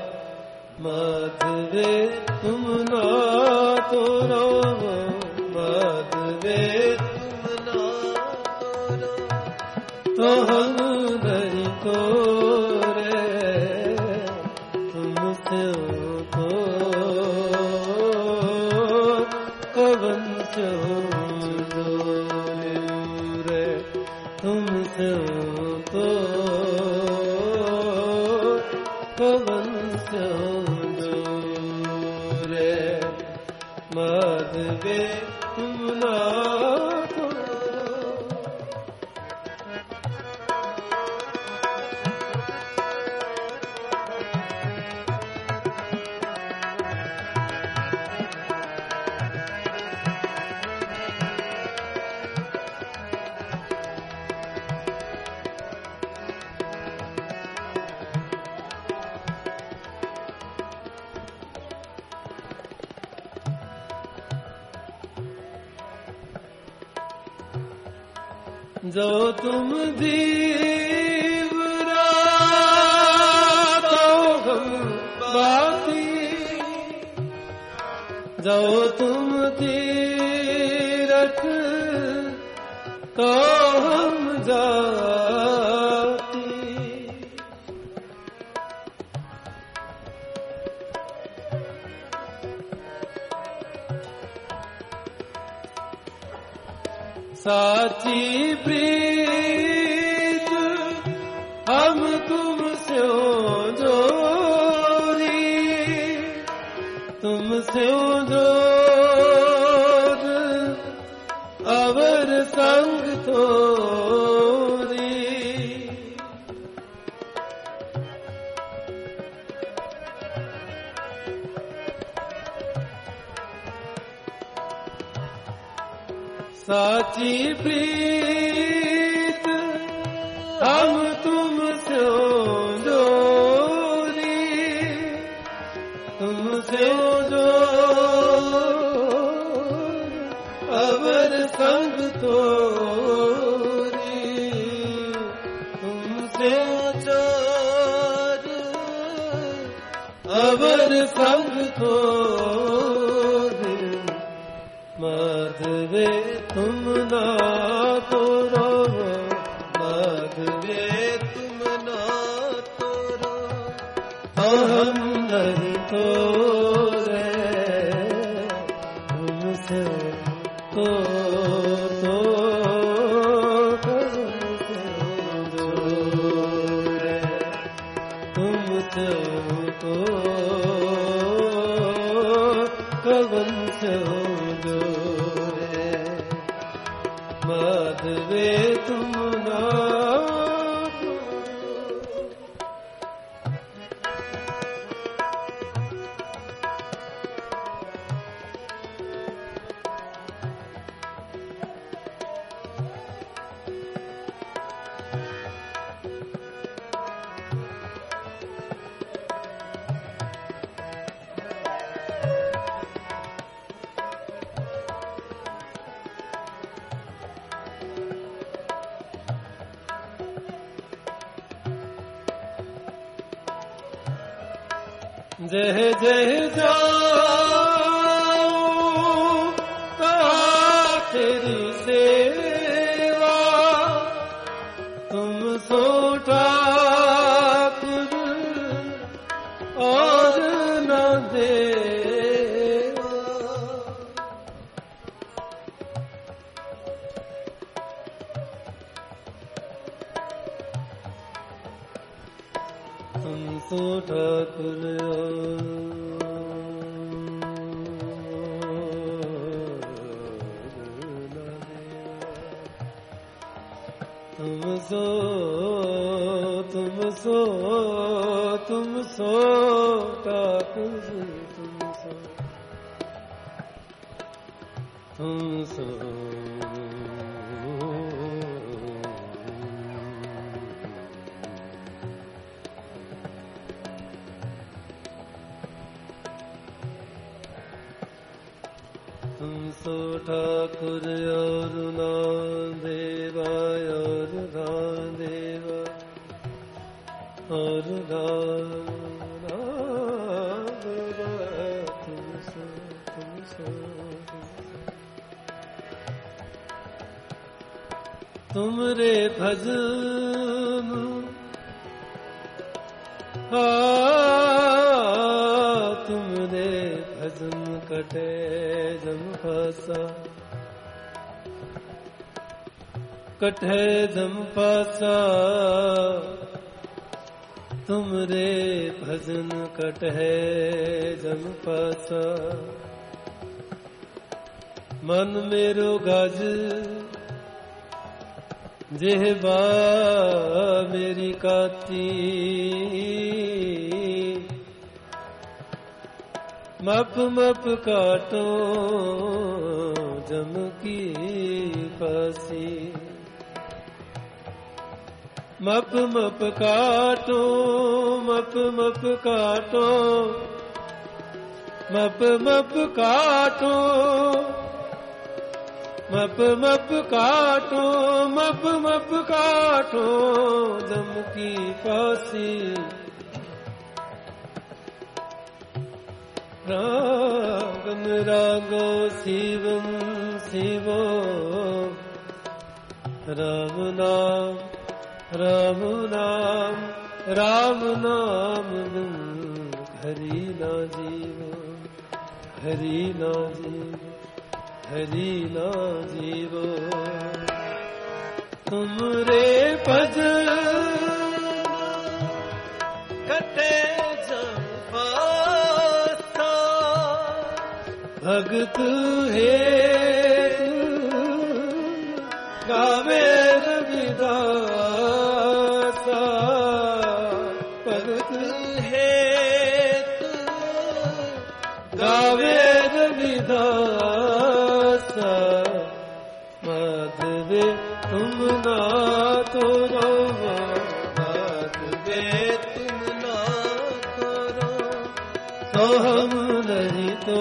माधवे तुम ना तोरो। माधवे तुम ना तोरो तो हम नहीं तोरे। तुमसे तो कवन से दूर। तुमसे तो कवन से दूर। माधवे तुम ना जो तुम दीवरा तो हम बाती। जो तुम तीरथ तो हम जाती। साची प्रीत हम तुमसे जोरी। तुमसे जोर अवर संग तोरी। साची प्रीत हम तुमसे जोरी। तुमसे जोर अवर संग तोरी। तुमसे जोर अवर संग तोरी। माधवे तुम ना तोरो। माधवे तुम ना तोरो तो हम नहीं तोरे। तुमसे तो तो माधवे तुम ना जय जय जाऊं कहा तेरी सेवा तुम सो ठाकुर और न देवा तुम सो ठाकुर तुम सो तुम सो तुम सो ठाकुर तुम सो तुम सो तुम सो ठाकुर और ना देवा और ना देवा और ना देवा तुम सो तुम सो तुमरे भजन हा तुमरे भजन कटे जम फासा कटे जम फासा तुमरे भजन कटे जम फासा मन मेरो गज जेहबा मेरी काती मप मप काटो जम की फांसी मप मप काटो मप मप काटो मप मप काटो मप मप काटो मप मप काटो जम की फांसी रागम रागो शिवम शिवो राम नाम राम नाम राम नाम हरि ना जीवो हरि ना जीवो हरि ना जीवो तुमरे भजन कटे भगत है गावे रविदासा भगत है गावे रविदासा माधवे तुम ना तो रो माधवे तुम ना करो तो हम नहीं तो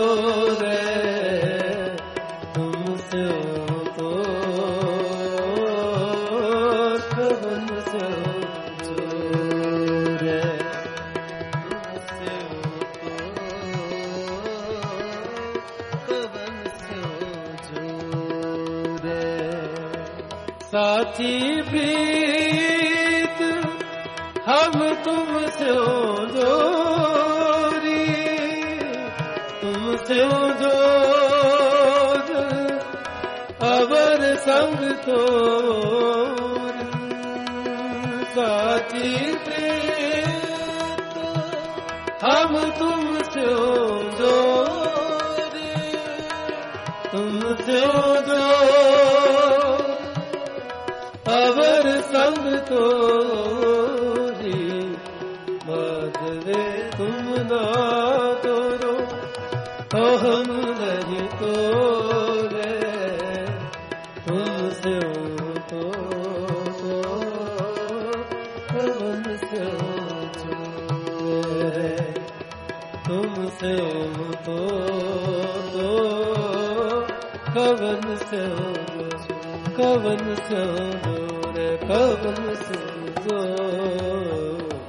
साथी प्रीत हम तुमसे जोरी तुमसे जोर अवर संग तोरी साथी प्रीत हम तुमसे जोरी तुमसे जोर तुमसे तो कवन से ऊंचे, तुमसे तो कवन से कवन से दूर, कवन से दूर।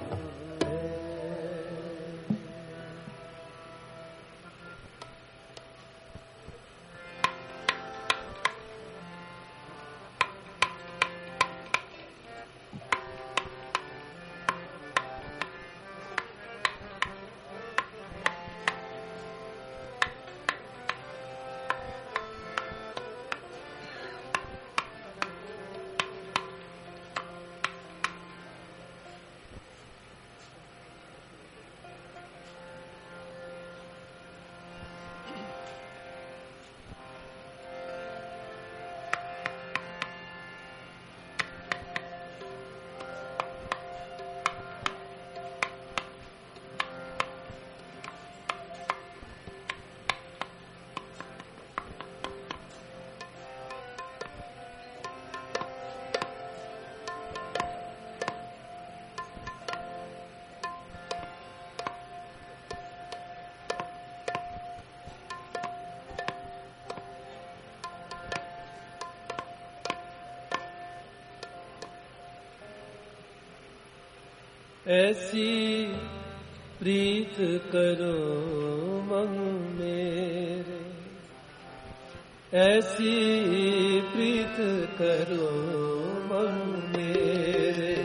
ऐसी प्रीत करो मन मेरे, ऐसी प्रीत करो मन मेरे,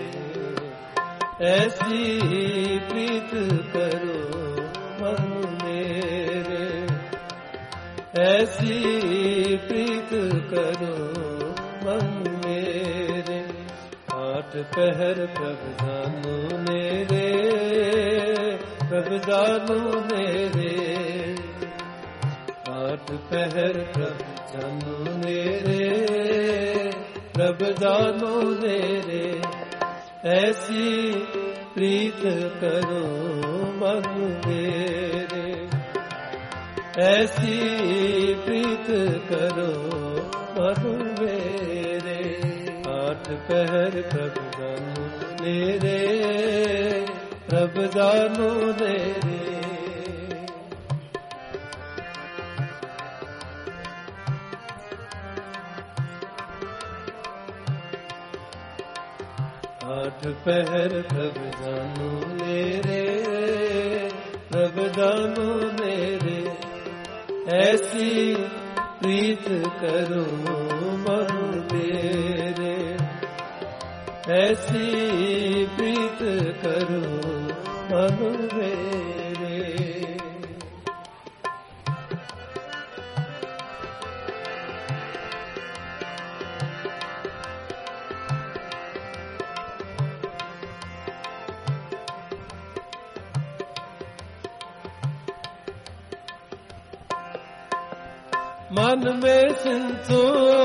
ऐसी प्रीत करो मन मेरे, ऐसी प्रीत करो मन मेरे। आठ पहर प्रभ जानो मेरे, प्रभ जानो मेरे, आठ पहर प्रभ जानो मेरे, प्रभ जानो मेरे। ऐसी प्रीत करो मन मेरे, ऐसी प्रीत करो मन मेरे। आठ पहर प्रभ जानो मेरे, प्रभ जानो मेरे। आठ पहर प्रभ जानो मेरे, प्रभ जानो मेरे। ऐसी प्रीत करो मन मेरे, ऐसी प्रीत करो मन मेरे। मन में सुनतो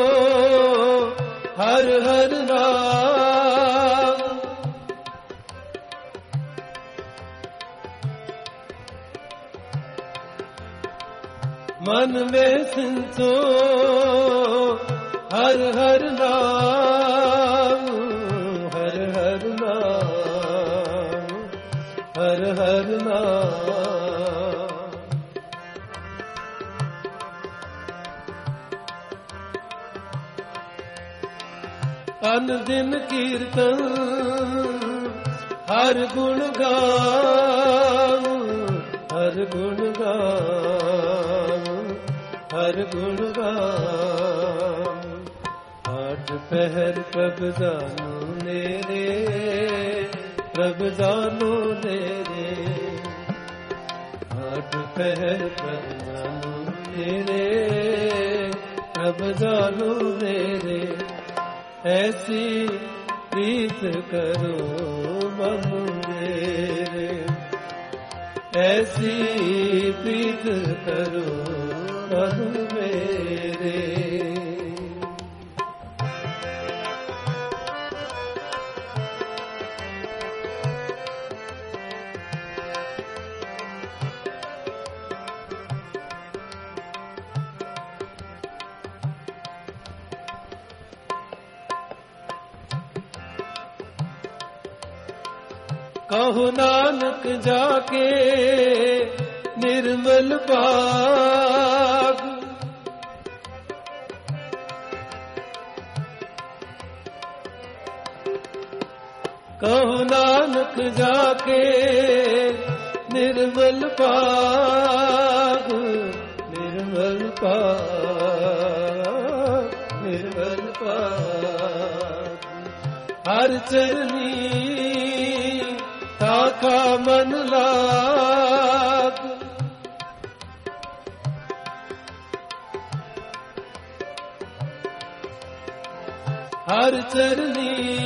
हर हर नाम, मन में सुनतो हर हर नाम, हर हर नाम, हर हर नाम। अन दिन कीर्तन हर गुण गाऊं, हर गुण गाऊं, हर गुण गाऊं। आठ पहर प्रभ जानो मेरे, प्रभ जानो मेरे। आठ पहर प्रभ जानो मेरे, प्रभ जानो मेरे। ऐसी प्रीत करो मन मेरे, ऐसी प्रीत करो मन मेरे। ਕਹੋ ਨਾਨਕ ਜਾ ਕੇ ਨਿਰਮਲ ਭਾਗ। ਕਹੋ ਨਾਨਕ ਜਾ ਕੇ ਨਿਰਮਲ ਭਾਗ, ਨਿਰਮਲ ਭਾਗ, ਨਿਰਮਲ ਭਾਗ। ਹਰ ਚਰਨੀ ਤਾਕਾ ਮਨ ਲਾਗ। ਹਰ ਚਰਨੀ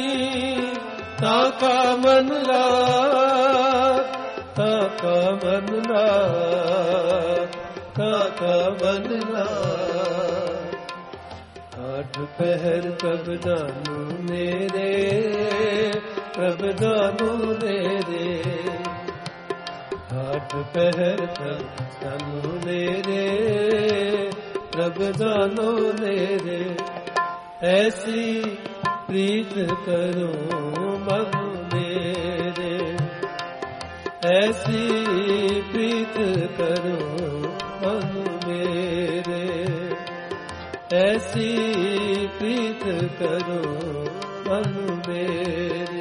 ਤਾਕਾ ਮਨ ਲਾਗ, ਤਾਕਾ ਮਨ ਲਾਗ, ਤਾਕਾ ਮਨ ਲਾਗ। ਆਠ ਪਹਿਰ ਕਬ ਦਾਨੂ ਮੇਰੇ, ਪ੍ਰਭ ਦਾਨੂ ਮੇਰੇ। ਆਠ ਪਹਿਰ ਕਬ ਦਾਨੂ ਮੇਰੇ, ਪ੍ਰਭ ਦਾਨੂ ਮੇਰੇ। ਐਸੀ ਪ੍ਰੀਤ ਕਰੋ ਮਨ ਮੇਰੇ, ਐਸੀ ਪ੍ਰੀਤ ਕਰੋ ਮਨ ਮੇਰੇ। ਐਸੀ ਪ੍ਰੀਤ ਕਰੋ ਮਨ ਮੇਰੇ,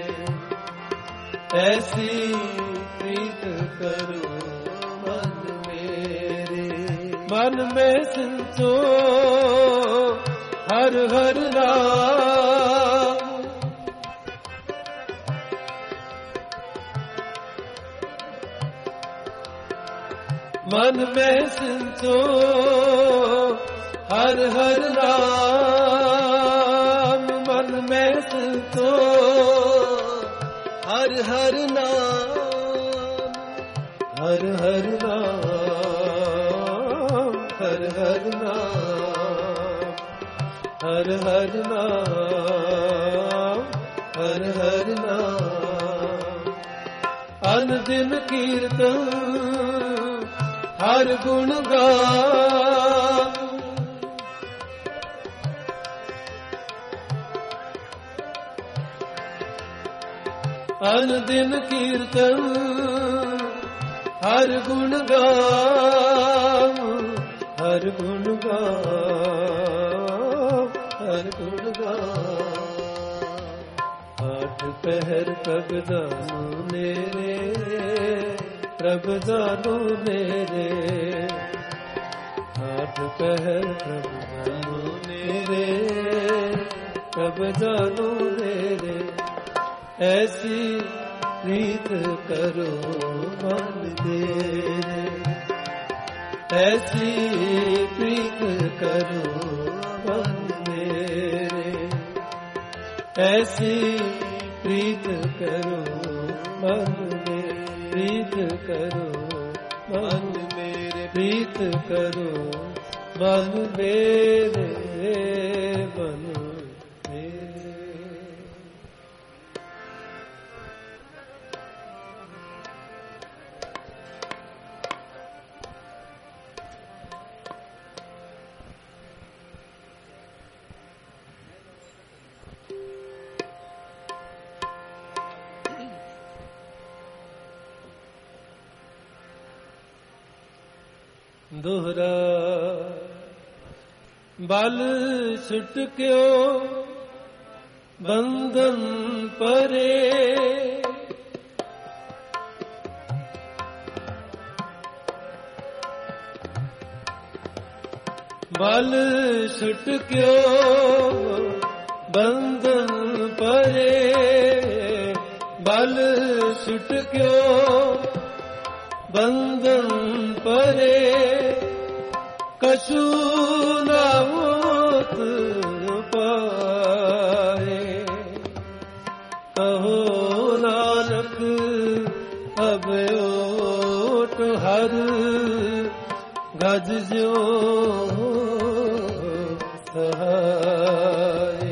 ਐਸੀ ਪ੍ਰੀਤ ਕਰੋ ਮਨ ਮੇਰੇ। ਮਨ ਮੈਂ ਸੰਤੋ ਹਰ ਹਰ ਨਾਮ, ਮਨ ਮੈਂ ਸੰਤੋ ਹਰ ਹਰ ਨਾਮ। ਮਨ ਮੈਂ ਸੰਤੋ ਹਰ ਹਰ ਨਾਮ, ਹਰ ਹਰ ਨਾਮ, ਹਰ ਹਰ ਨਾਮ, ਹਰ ਹਰ ਨਾਮ, ਹਰ ਹਰ ਨਾਮ। ਅਨ ਦਿਨ ਕੀਰਤਨ ਹਰ ਗੁਣ ਗਾਨ। ਅਨ ਦਿਨ ਕੀਰਤਨ ਹਰ ਗੁਣ ਗਾਨ, ਹਰ ਗੁਣ ਗਾਨ, ਹਰ ਗੁਣ ਗਾਨ। ਆਠ ਪਹਿਰ ਪ੍ਰਭ ਦਾਨੂ ਮੇਰੇ, ਪ੍ਰਭ ਦਾਨੂ ਮੇਰੇ। ਆਠ ਪਹਿਰ ਪ੍ਰਭ ਦਾਨੂ ਮੇਰੇ, ਪ੍ਰਭ ਦਾਨੂ ਮੇਰੇ। ਐਸੀ ਪ੍ਰੀਤ ਕਰੋ ਮਨ ਮੇਰੇ, ਐਸੀ ਪ੍ਰੀਤ ਕਰੋ ਮਨ ਮੇਰੇ। ਐਸੀ ਪ੍ਰੀਤ ਕਰੋ ਮਨ ਮੇਰੇ, ਪ੍ਰੀਤ ਕਰੋ ਮਨ ਮੇਰੇ, ਪ੍ਰੀਤ ਕਰੋ ਮਨ ਮੇਰੇ, ਮਨ ਮੇਰੇ। ਦੋਹਰਾ ਬਲ ਛੁਟਕਿਓ ਬੰਧਨ ਪਰੇ, ਬਲ ਛੁਟਕਿਓ ਬੰਧਨ ਪਰੇ, ਬਲ ਛੁਟਕਿਓ ਬੰਧਨ ਪਰੇ। ਕਛੂ ਨਾ ਹੋਤ ਪਾਏ, ਕਹੋ ਨਾਨਕ ਅਬ ਓਟ ਹਰ ਗਜ ਜੋ ਸਹਾਏ।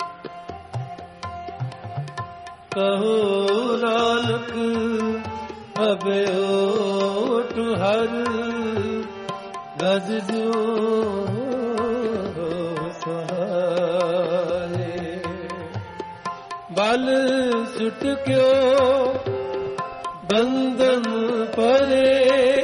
ਕਹੋ ਨਾਨਕ ਅਬੇ ਓਟ ਹਰ ਗਜ ਜੋ ਸਹਾਰੇ। ਬਲ ਸੁਟ ਕਿਉ ਬੰਧਨ ਪਰੇ,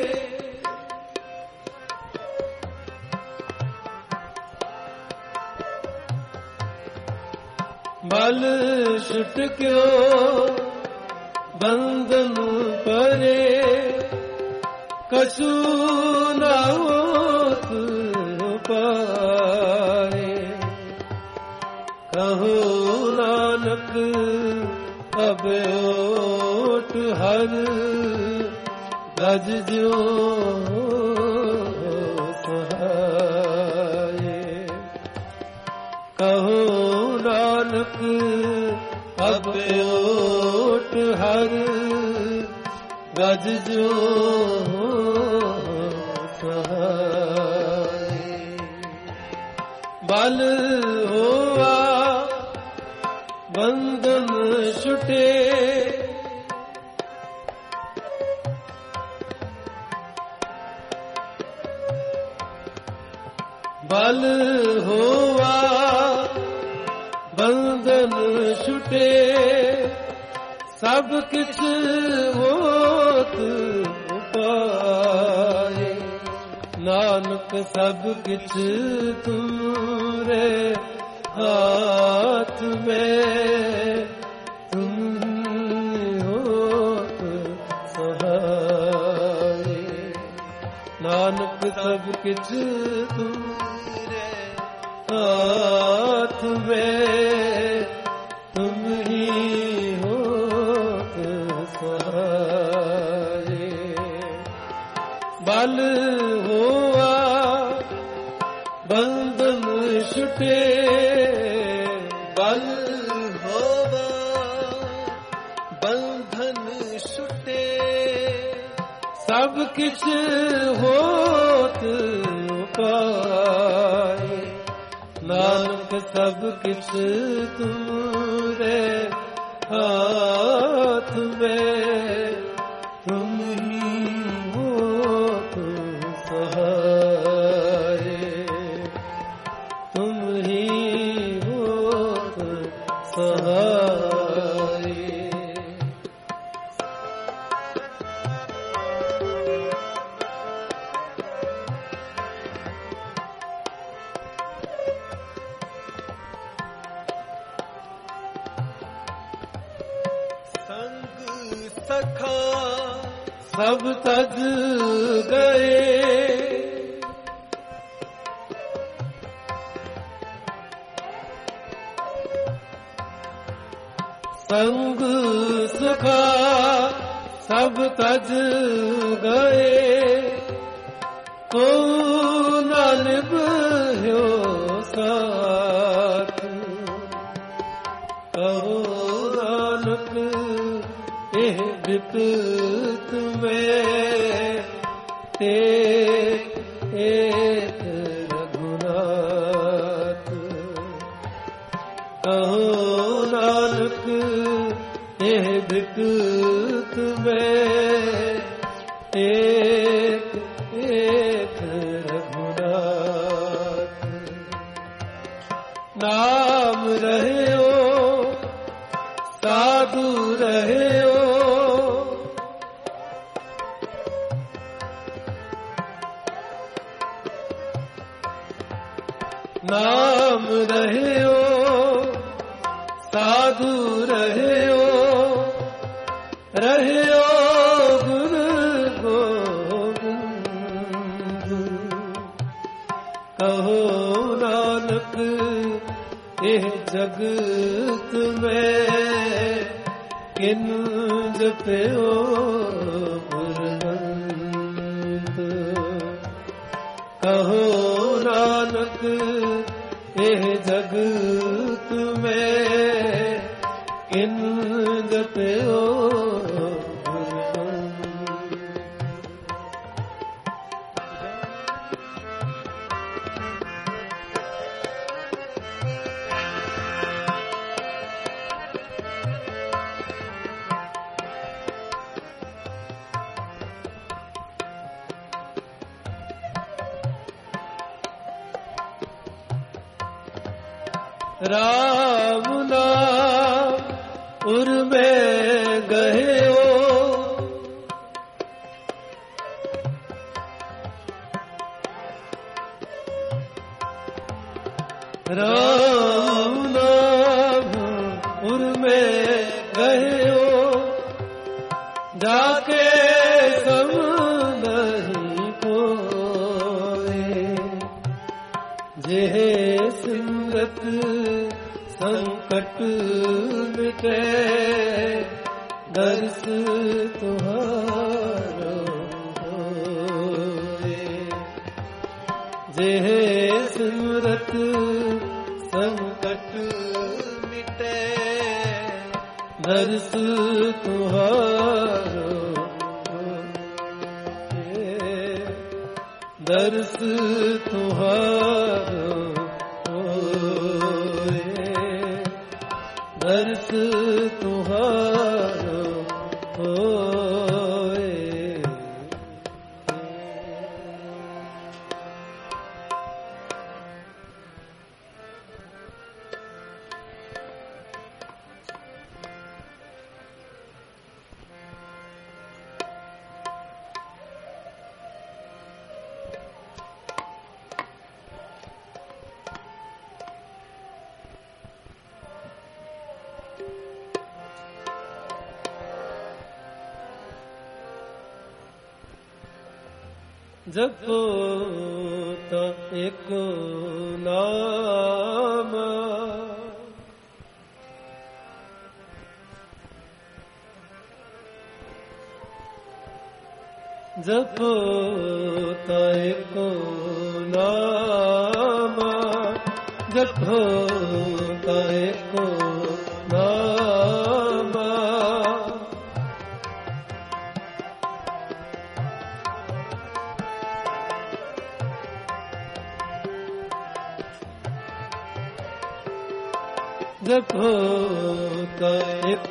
ਬਲ ਛੁਟ ਕਿਉ ਬੰਧਨ ਪਰੇ, ਕਛੂ ਨਾ ਹੋਤ ਪਾਏ। ਕਹੋ ਨਾਨਕ ਅਬ ਓਟ ਹਰ ਗਜ ਜੋ ਸਹਾਏ। ਕਹੋ ਨਾਨਕ ਅਬ ਓਟ ਹਰ ਗਜ ਜੋ ਸਹਾਏ। ਬਲ ਹੋਆ ਬੰਧਨ ਛੁਟੇ, ਬਲ ਹੋਆ ਬੰਧਨ ਛੁਟੇ, ਸਭ ਕਿਛ ਹੋਤ ਉਪਾਏ। ਨਾਨਕ ਸਭ ਕਿਛ ਤੁਮਰੇ ਹਾਥ ਮੈਂ, ਤੁਮ ਹੋਤ ਸਹਾਏ। ਨਾਨਕ ਸਭ ਕਿਛ ਤੁਮਰੇ ਹਾਥ ਮੈਂ, ਤੁਮ ਹੀ ਹੋਤ ਸਹਾਏ। ਬਲ ਹੋਆ ਬੰਧਨ ਛੁਟੇ, ਬਲ ਹੋਵਾ ਬੰਧਨ ਛੁਟੇ, ਸਭ ਕਿਛ ਹੋਤ ਉਪਾਏ। ਨਾਨਕ ਸਭ ਕਿਛ ਤੁਮਰੇ ਹਾਥ ਮੈਂ, ਤੁਮ ਹੀ ਹੋਤ ਸਹਾਏ। ਤੁਮ ਹੀ ਹੋਤ ਸਹਾਏ। ਸਖਾ ਸਭ ਤਜ ਗਏ, ਸੰਗ ਸਖਾ ਸਭ ਤਜ ਗਏ। ਕੋ ਨਾ ਨਿਭਿਓ ਸਾਥ, ਕਹੋ ਨਾਨਕ ਇਹ ਬਿਪਤ ਮੈਂ, ਤੇ ਏਕ ਰਘੁਨਾਥ। ਕਹੋ ਨਾਨਕ ਇਹ ਬਿਪਤ ਮੈਂ, ਏਕ ਏਕ ਰਘੁਨਾਥ। ਨਾਮ ਰਹਿਓ ਸਾਧੂ ਰਹਿਓ, ਨਾਮ ਰਹਿਓ ਸਾਧੂ ਰਹਿਓ, ਰਹਿਓ ਗੁਰੂ ਗੋਬਿੰਦ। ਕਹੋ ਨਾਨਕ ਇਹ ਜਗਤ ਮੈਂ, ਕਿਨ ਜਪਿਓ ਗੁਰਨੰਦ। ਕਹੋ ਨਾਨਕ ਇਹ ਜਗਤ ਮੈਂ, ਕਿਨ ਜਪਿਓ ਗੁਰਨੰਦ। राम नाम उर में गहियो राम नाम उर में गहियो जाके सम नहीं कोए जेह सिमरत संकट मिटे दर्श तुहारो होए जेह सिमरत संकट मिटे दर्श तुहारो होए दर्श तुहारो दर्श तुहारो होए जपो तो एक नाम जपो तो एक नाम जपो तो एक नाम जपो तो एक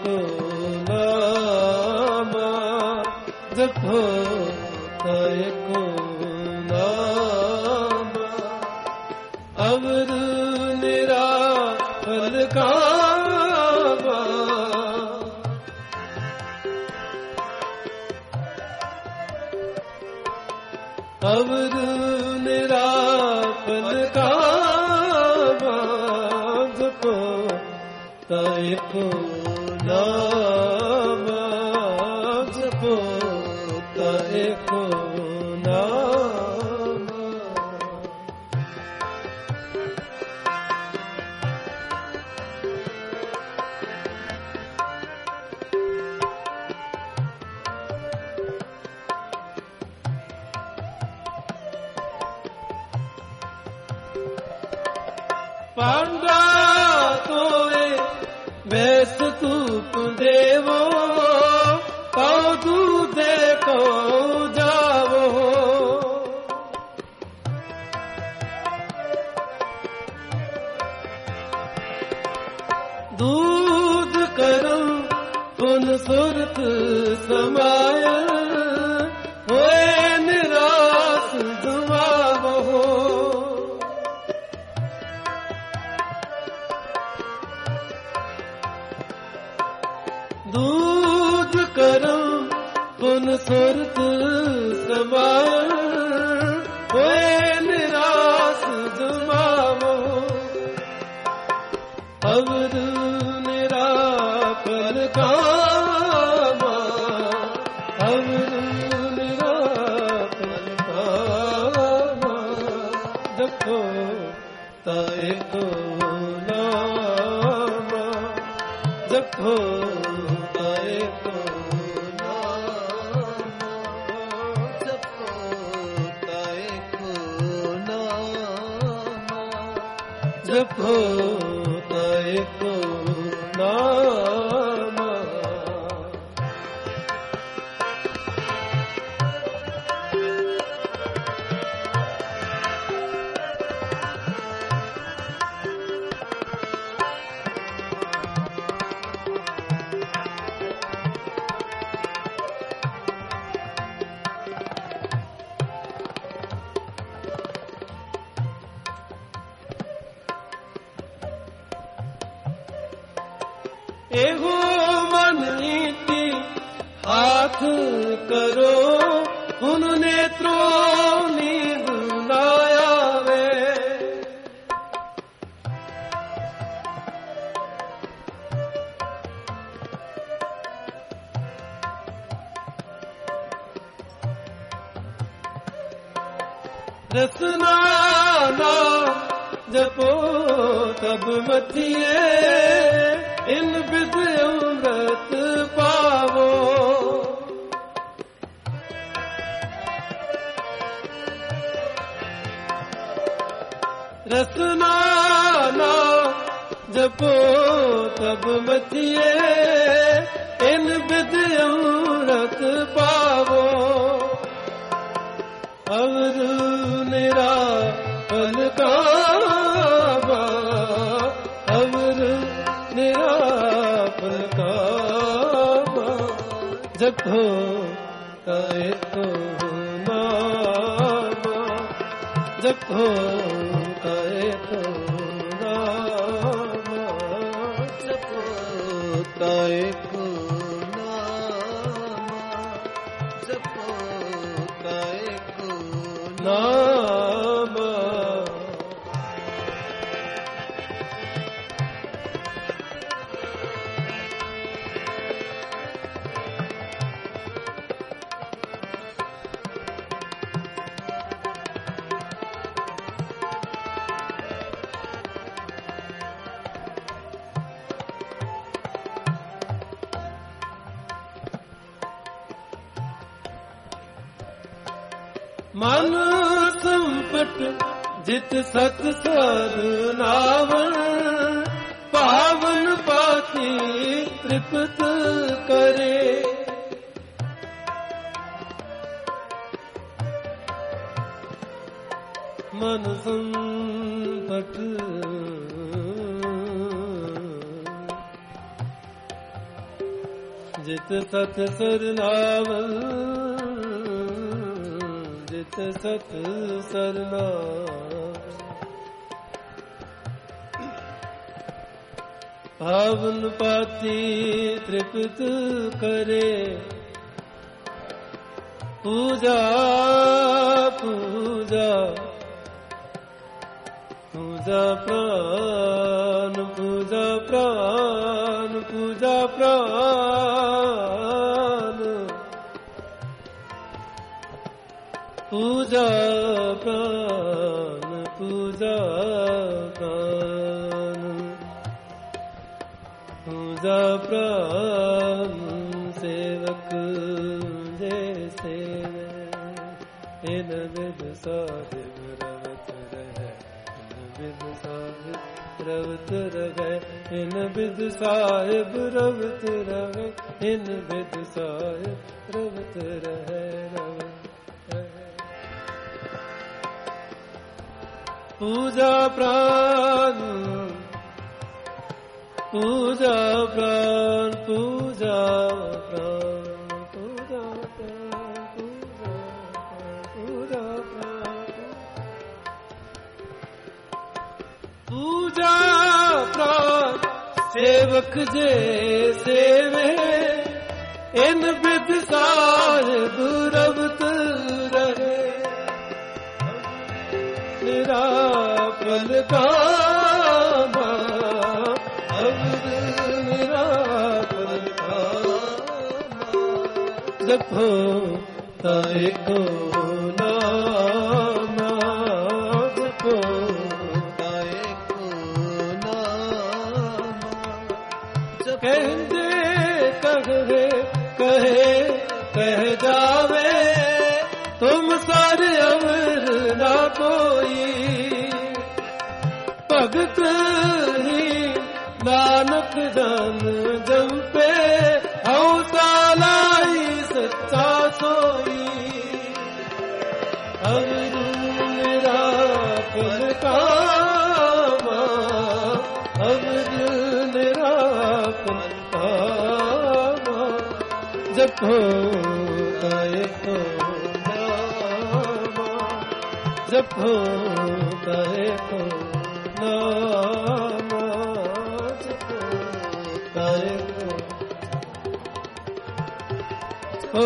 नाम जपो तो एक नाम अवर निरा फल कामा अवर निरा फल कामा जपो तो एक नाम जपो तो एक नाम पांडा तोए वैस तूप देवो पाओ दूधे को जावो दूध करम पुन सुरत समाय होए निराश जुमावो दूध करम पुन सुरत समाय होए निराश जुमावो अवर निरा फल कामा अवर निरा फल कामा जपो तो एक नाम जपो तो एक नाम जपो तो एक नाम जपो तो एक नाम एगो मन ईटी हाथ करो उन नेत्रों नींद न आवे। रसना ना जपो तब मथिए इन विध अमृत पावो। रसना ना जपो तब मथिए इन विध अमृत पावो। अवर निरा फल काबा अवर निरा फल काबा जपो ताए तो नामा जपो ताए तो नामा जपो ताए को नामा जपो ताए को नामा। मन संपट जित सत सर नावन पावन पाती तृप्त करे। मन संपट जित सत सर नावन जित सत सरना पावन पाती तृप्त करे। पूजा पूजा पूजा प्राण पूजा प्राण पूजा प्राण पूजा प्राण पूजा प्राण पूजा प्राण सेवक जय सेवे इन विद साहिब रवत रहे इन विद साहिब रवत रहे इन विद साहिब रवत रहे इन विद साहिब रवत रहे रवत पूजा प्राण पूजा प्राण पूजा प्राण पूजा प्राण पूजा प्राण पूजा प्राण सेवक जे सेवे इन विद साहिब रवत रहे। निरा फल काबा अवर निरा फल काबा जपो ताए को नामा जपो ताए को नामा। कहते कहे कहे कह जावे तुम सारे अवर ना कोई। भगत ही नानक जन जंपे हौ तालाई सच्चा सोई। अवर निरा फल कामा अवर निरा फल कामा जपो ताए को नामा जपो ताए को नामा जपो ताए जपो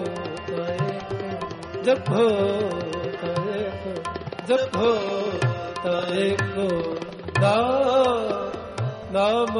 जपो जपो ताएको नाम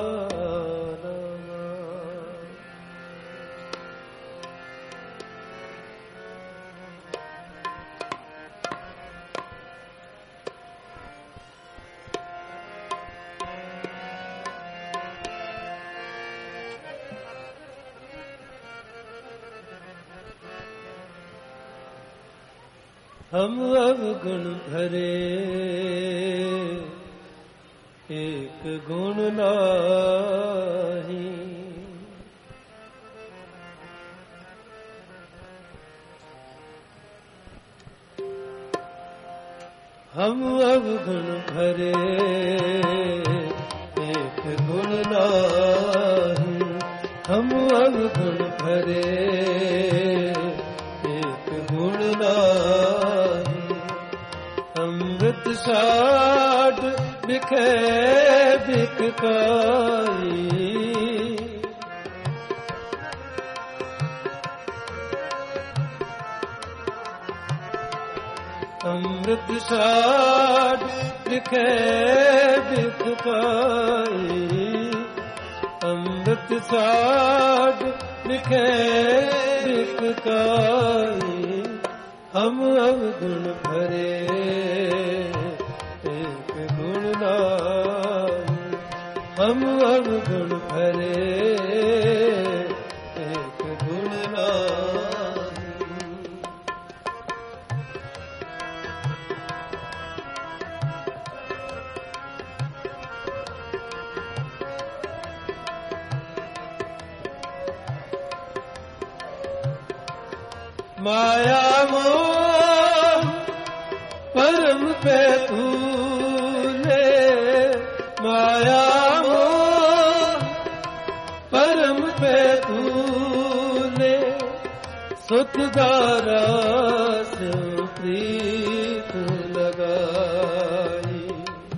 हम अवगुण भरे एक गुण नाही, हम अवगुण भरे एक गुण नाही, हम अवगुण भरे एक गुण नाही, अमृत साध बिखे बिककाई, अमृत साध बिखे बिककाई, अमृत साध बिखे बिककाई, हम अवगुण भरे एक गुण नाही, हम अवगुण भरे एक गुण नाही। माया मोह परम पे भूले, माया मोह परम पे भूले, सुतदारा से प्रीत लगाई,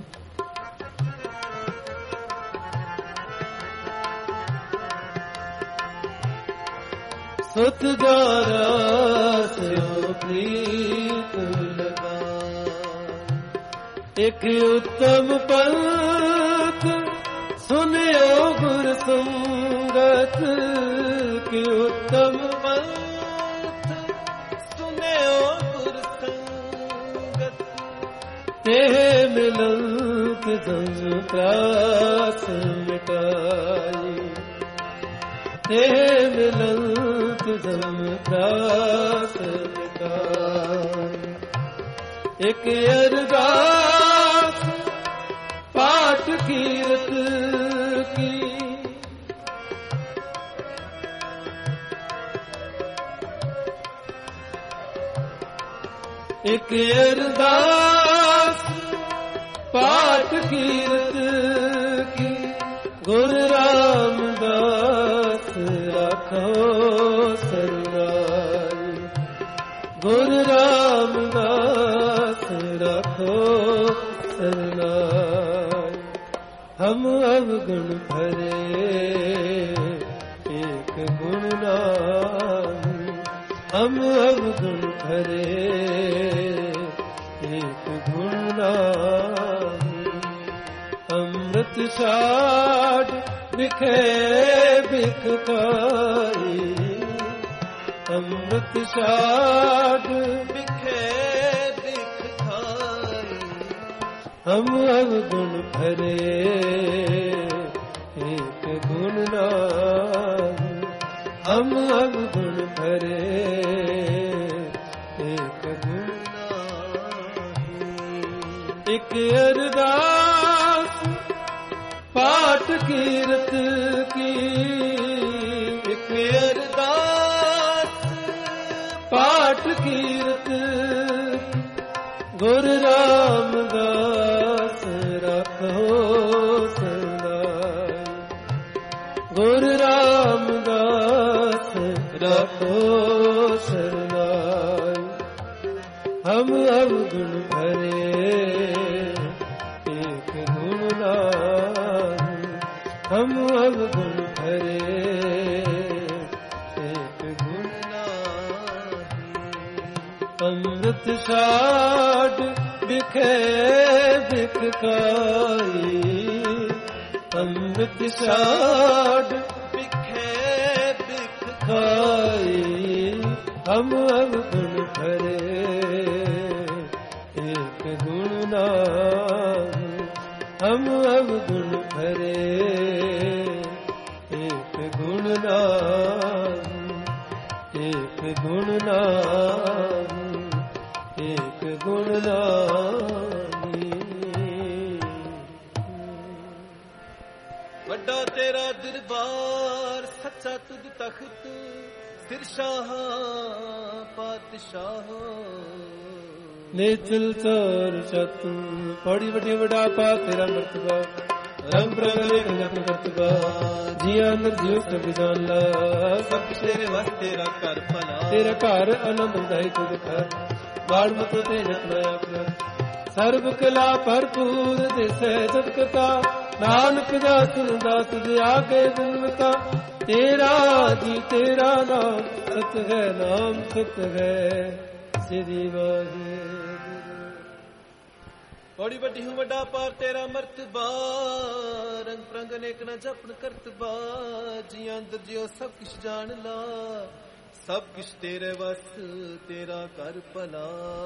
सुतदारा से प्रीत लगाई, एक उत्तम पंथ सुनियो गुर संगत की, उत्तम पंथ सुनियो गुर संगत, ते मिलंत धन त्रास मिटाई, ते मिलंत धन त्रास मिटाई, एक अरदास पाठ कीरत की, एक अरदास पाठ कीरत की, गुरु रामदास राखो सरनाई, गुरु रामदास राखो सरनाई, हम अवगुण भरे एक गुण नाही, हम अवगुण भरे एक गुण नाही, अमृत साध बिखे बिककाई, अमृत साध बिखे बिककाई, हम अवगुण भरे एक गुण नाही, हम अवगुण भरे एक गुण नाही, एक अरदास पाठ कीरत की, एक अरदास पाठ कीरत, गुरु रामदास राखो सरनाई, गुरु रामदास राखो सरनाई, हम अवगुण भरे एक गुण नाही, हम अवगुण भरे एक गुण ਅੰਮ੍ਰਿਤ ਛਾੜ ਵਿਖੇ ਵਿਖ ਖਾਈ, ਅੰਮ੍ਰਿਤ ਛਾੜ ਵਿਖੇ ਬਿਖ ਖਾਈ। ਹਮ ਅਵਗੁਣ ਭਰੇ ਏਕ ਗੁਣ ਨਾਮ, ਹਮ ਅਵਗੁਣ ਭਰੇ ਏਕ ਗੁਣ ਨਾਮ, ਏਕ ਗੁਣ ਨਾਮ, ਏਕ ਗੁਣ ਨਾਮੀ। ਵੱਡਾ ਤੇਰਾ ਦਰਬਾਰ ਸੱਚਾ ਤੁਧ ਤਖਤ, ਸਿਰ ਸ਼ਾਹ ਪਾਤਸ਼ਾਹ। ਨੇਚਲ ਚੋਰ ਚਤੁ ਪੌੜੀ ਵੱਡੀ ਵਡਾ ਪਾ ਤੇਰਾ ਮਰਤਬਾ, ਰੰਗ ਬਰੰਗ ਨਗਨ ਕਰਤਬਾ। ਜੀਆਂ ਅੰਦਰ ਜਿਉ ਸਭ ਜਾਣ ਲਾ, ਸਭ ਤੇਰੇ ਵਸ ਤੇਰਾ ਘਰ ਭਲਾ। ਤੇਰਾ ਘਰ ਆਨੰਦ ਵਧਾਈ ਤੁਧ ਘਰ, ਬਾੜ ਮਤ ਤੇ ਜਤਨਾ ਆਪਣਾ। ਸਰਬ ਕਲਾ ਭਰਪੂਰ ਦਿਸੈ ਜਬ ਕਥਾ, ਨਾਨਕ ਦਾਸਨ ਦਾਸ ਦੇ ਆਗੇ ਬਿਨਵਤਾ। ਤੇਰਾ ਜੀ ਤੇਰਾ ਨਾਮ ਸਤ ਹੈ, ਨਾਮ ਸਤ ਹੈ ਸ੍ਰੀ ਵਾਹਿਗੁਰੂ। ਬੜੀ ਵੱਡੀ ਹੂੰ ਵੱਡਾ ਪਾਰ ਤੇਰਾ ਮਰਤਬਾ, ਰੰਗ ਪ੍ਰੰਗ ਅਨੇਕ ਨਾ ਜਪਨ ਕਰਤਬਾ। ਜੀਆਂ ਅੰਦਰ ਜਿਉ ਸਭ ਕਿਛ ਜਾਣ ਲਾ, ਸਭ ਕਿਛ ਤੇਰੇ ਵਸ ਤੇਰਾ ਘਰ ਭਲਾ।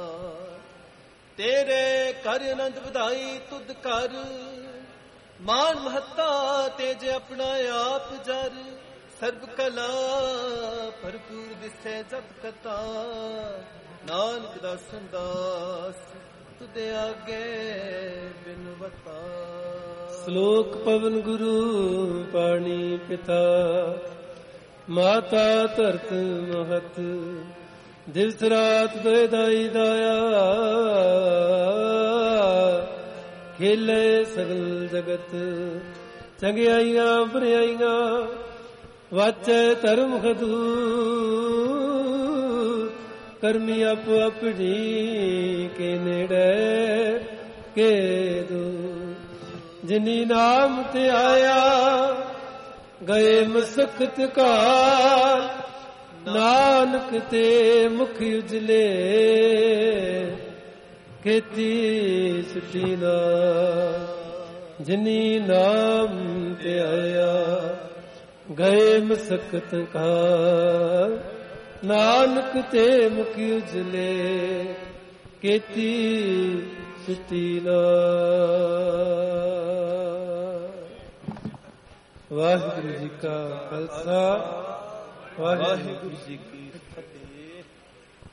ਤੇਰੇ ਘਰ ਆਨੰਦ ਵਧਾਈ ਤੁਧ ਕਰ, ਮਾਨ ਮਹੱਤਾ ਤੇਜ ਆਪਣਾ ਆਪ ਜਰ। ਸਰਬ ਕਲਾ ਭਰਪੂਰ ਦਿਸੈ ਜਪ ਕਥਾ, ਨਾਨਕ ਦਾਸਨ ਦਾਸ ਤੁਦੇ ਆਗੇ ਬਿਨਵਤਾ। ਸ਼ਲੋਕ ਪਵਨ ਗੁਰੂ ਪਾਣੀ ਪਿਤਾ, ਮਾਤਾ ਧਰਤ ਮਹਤ। ਦਿਵਸ ਰਾਤ ਦੋਇ ਦਾਈ ਦਾਇਆ, ਖੇਲੇ ਸਗਲ ਜਗਤ। ਚੰਗਿਆਈਆਂ ਬੁਰਿਆਈਆਂ ਵਾਚੈ ਧਰਮ ਖਦੂਰ। ਕਰਮੀ ਆਪੋ ਆਪਣੀ ਕੇ ਨੇੜੇ ਕੇ ਦੂਰ। ਜਿਨੀ ਨਾਮ ਤੇ ਆਇਆ ਗਏ ਮਸਕਤ ਕਾਲ, ਨਾਨਕ ਤੇ ਮੁਖ ਉਜਲੇ ਖੇਤੀ ਸੁਟੀ ਨਾ। ਜਿਨੀ ਨਾਮ ਤੇ ਆਇਆ ਗਏ ਮਸਕਤ ਕਾਲ, ਨਾਨਕ ਤੇ ਮੁਖ ਉਜਲੇ ਖੇਤੀ ਸੁਟੀ ਨਾ। ਵਾਹਿਗੁਰੂ ਜੀ ਕਾ ਖਾਲਸਾ, ਵਾਹਿਗੁਰੂ ਜੀ ਕੀ ਫਤਿਹ।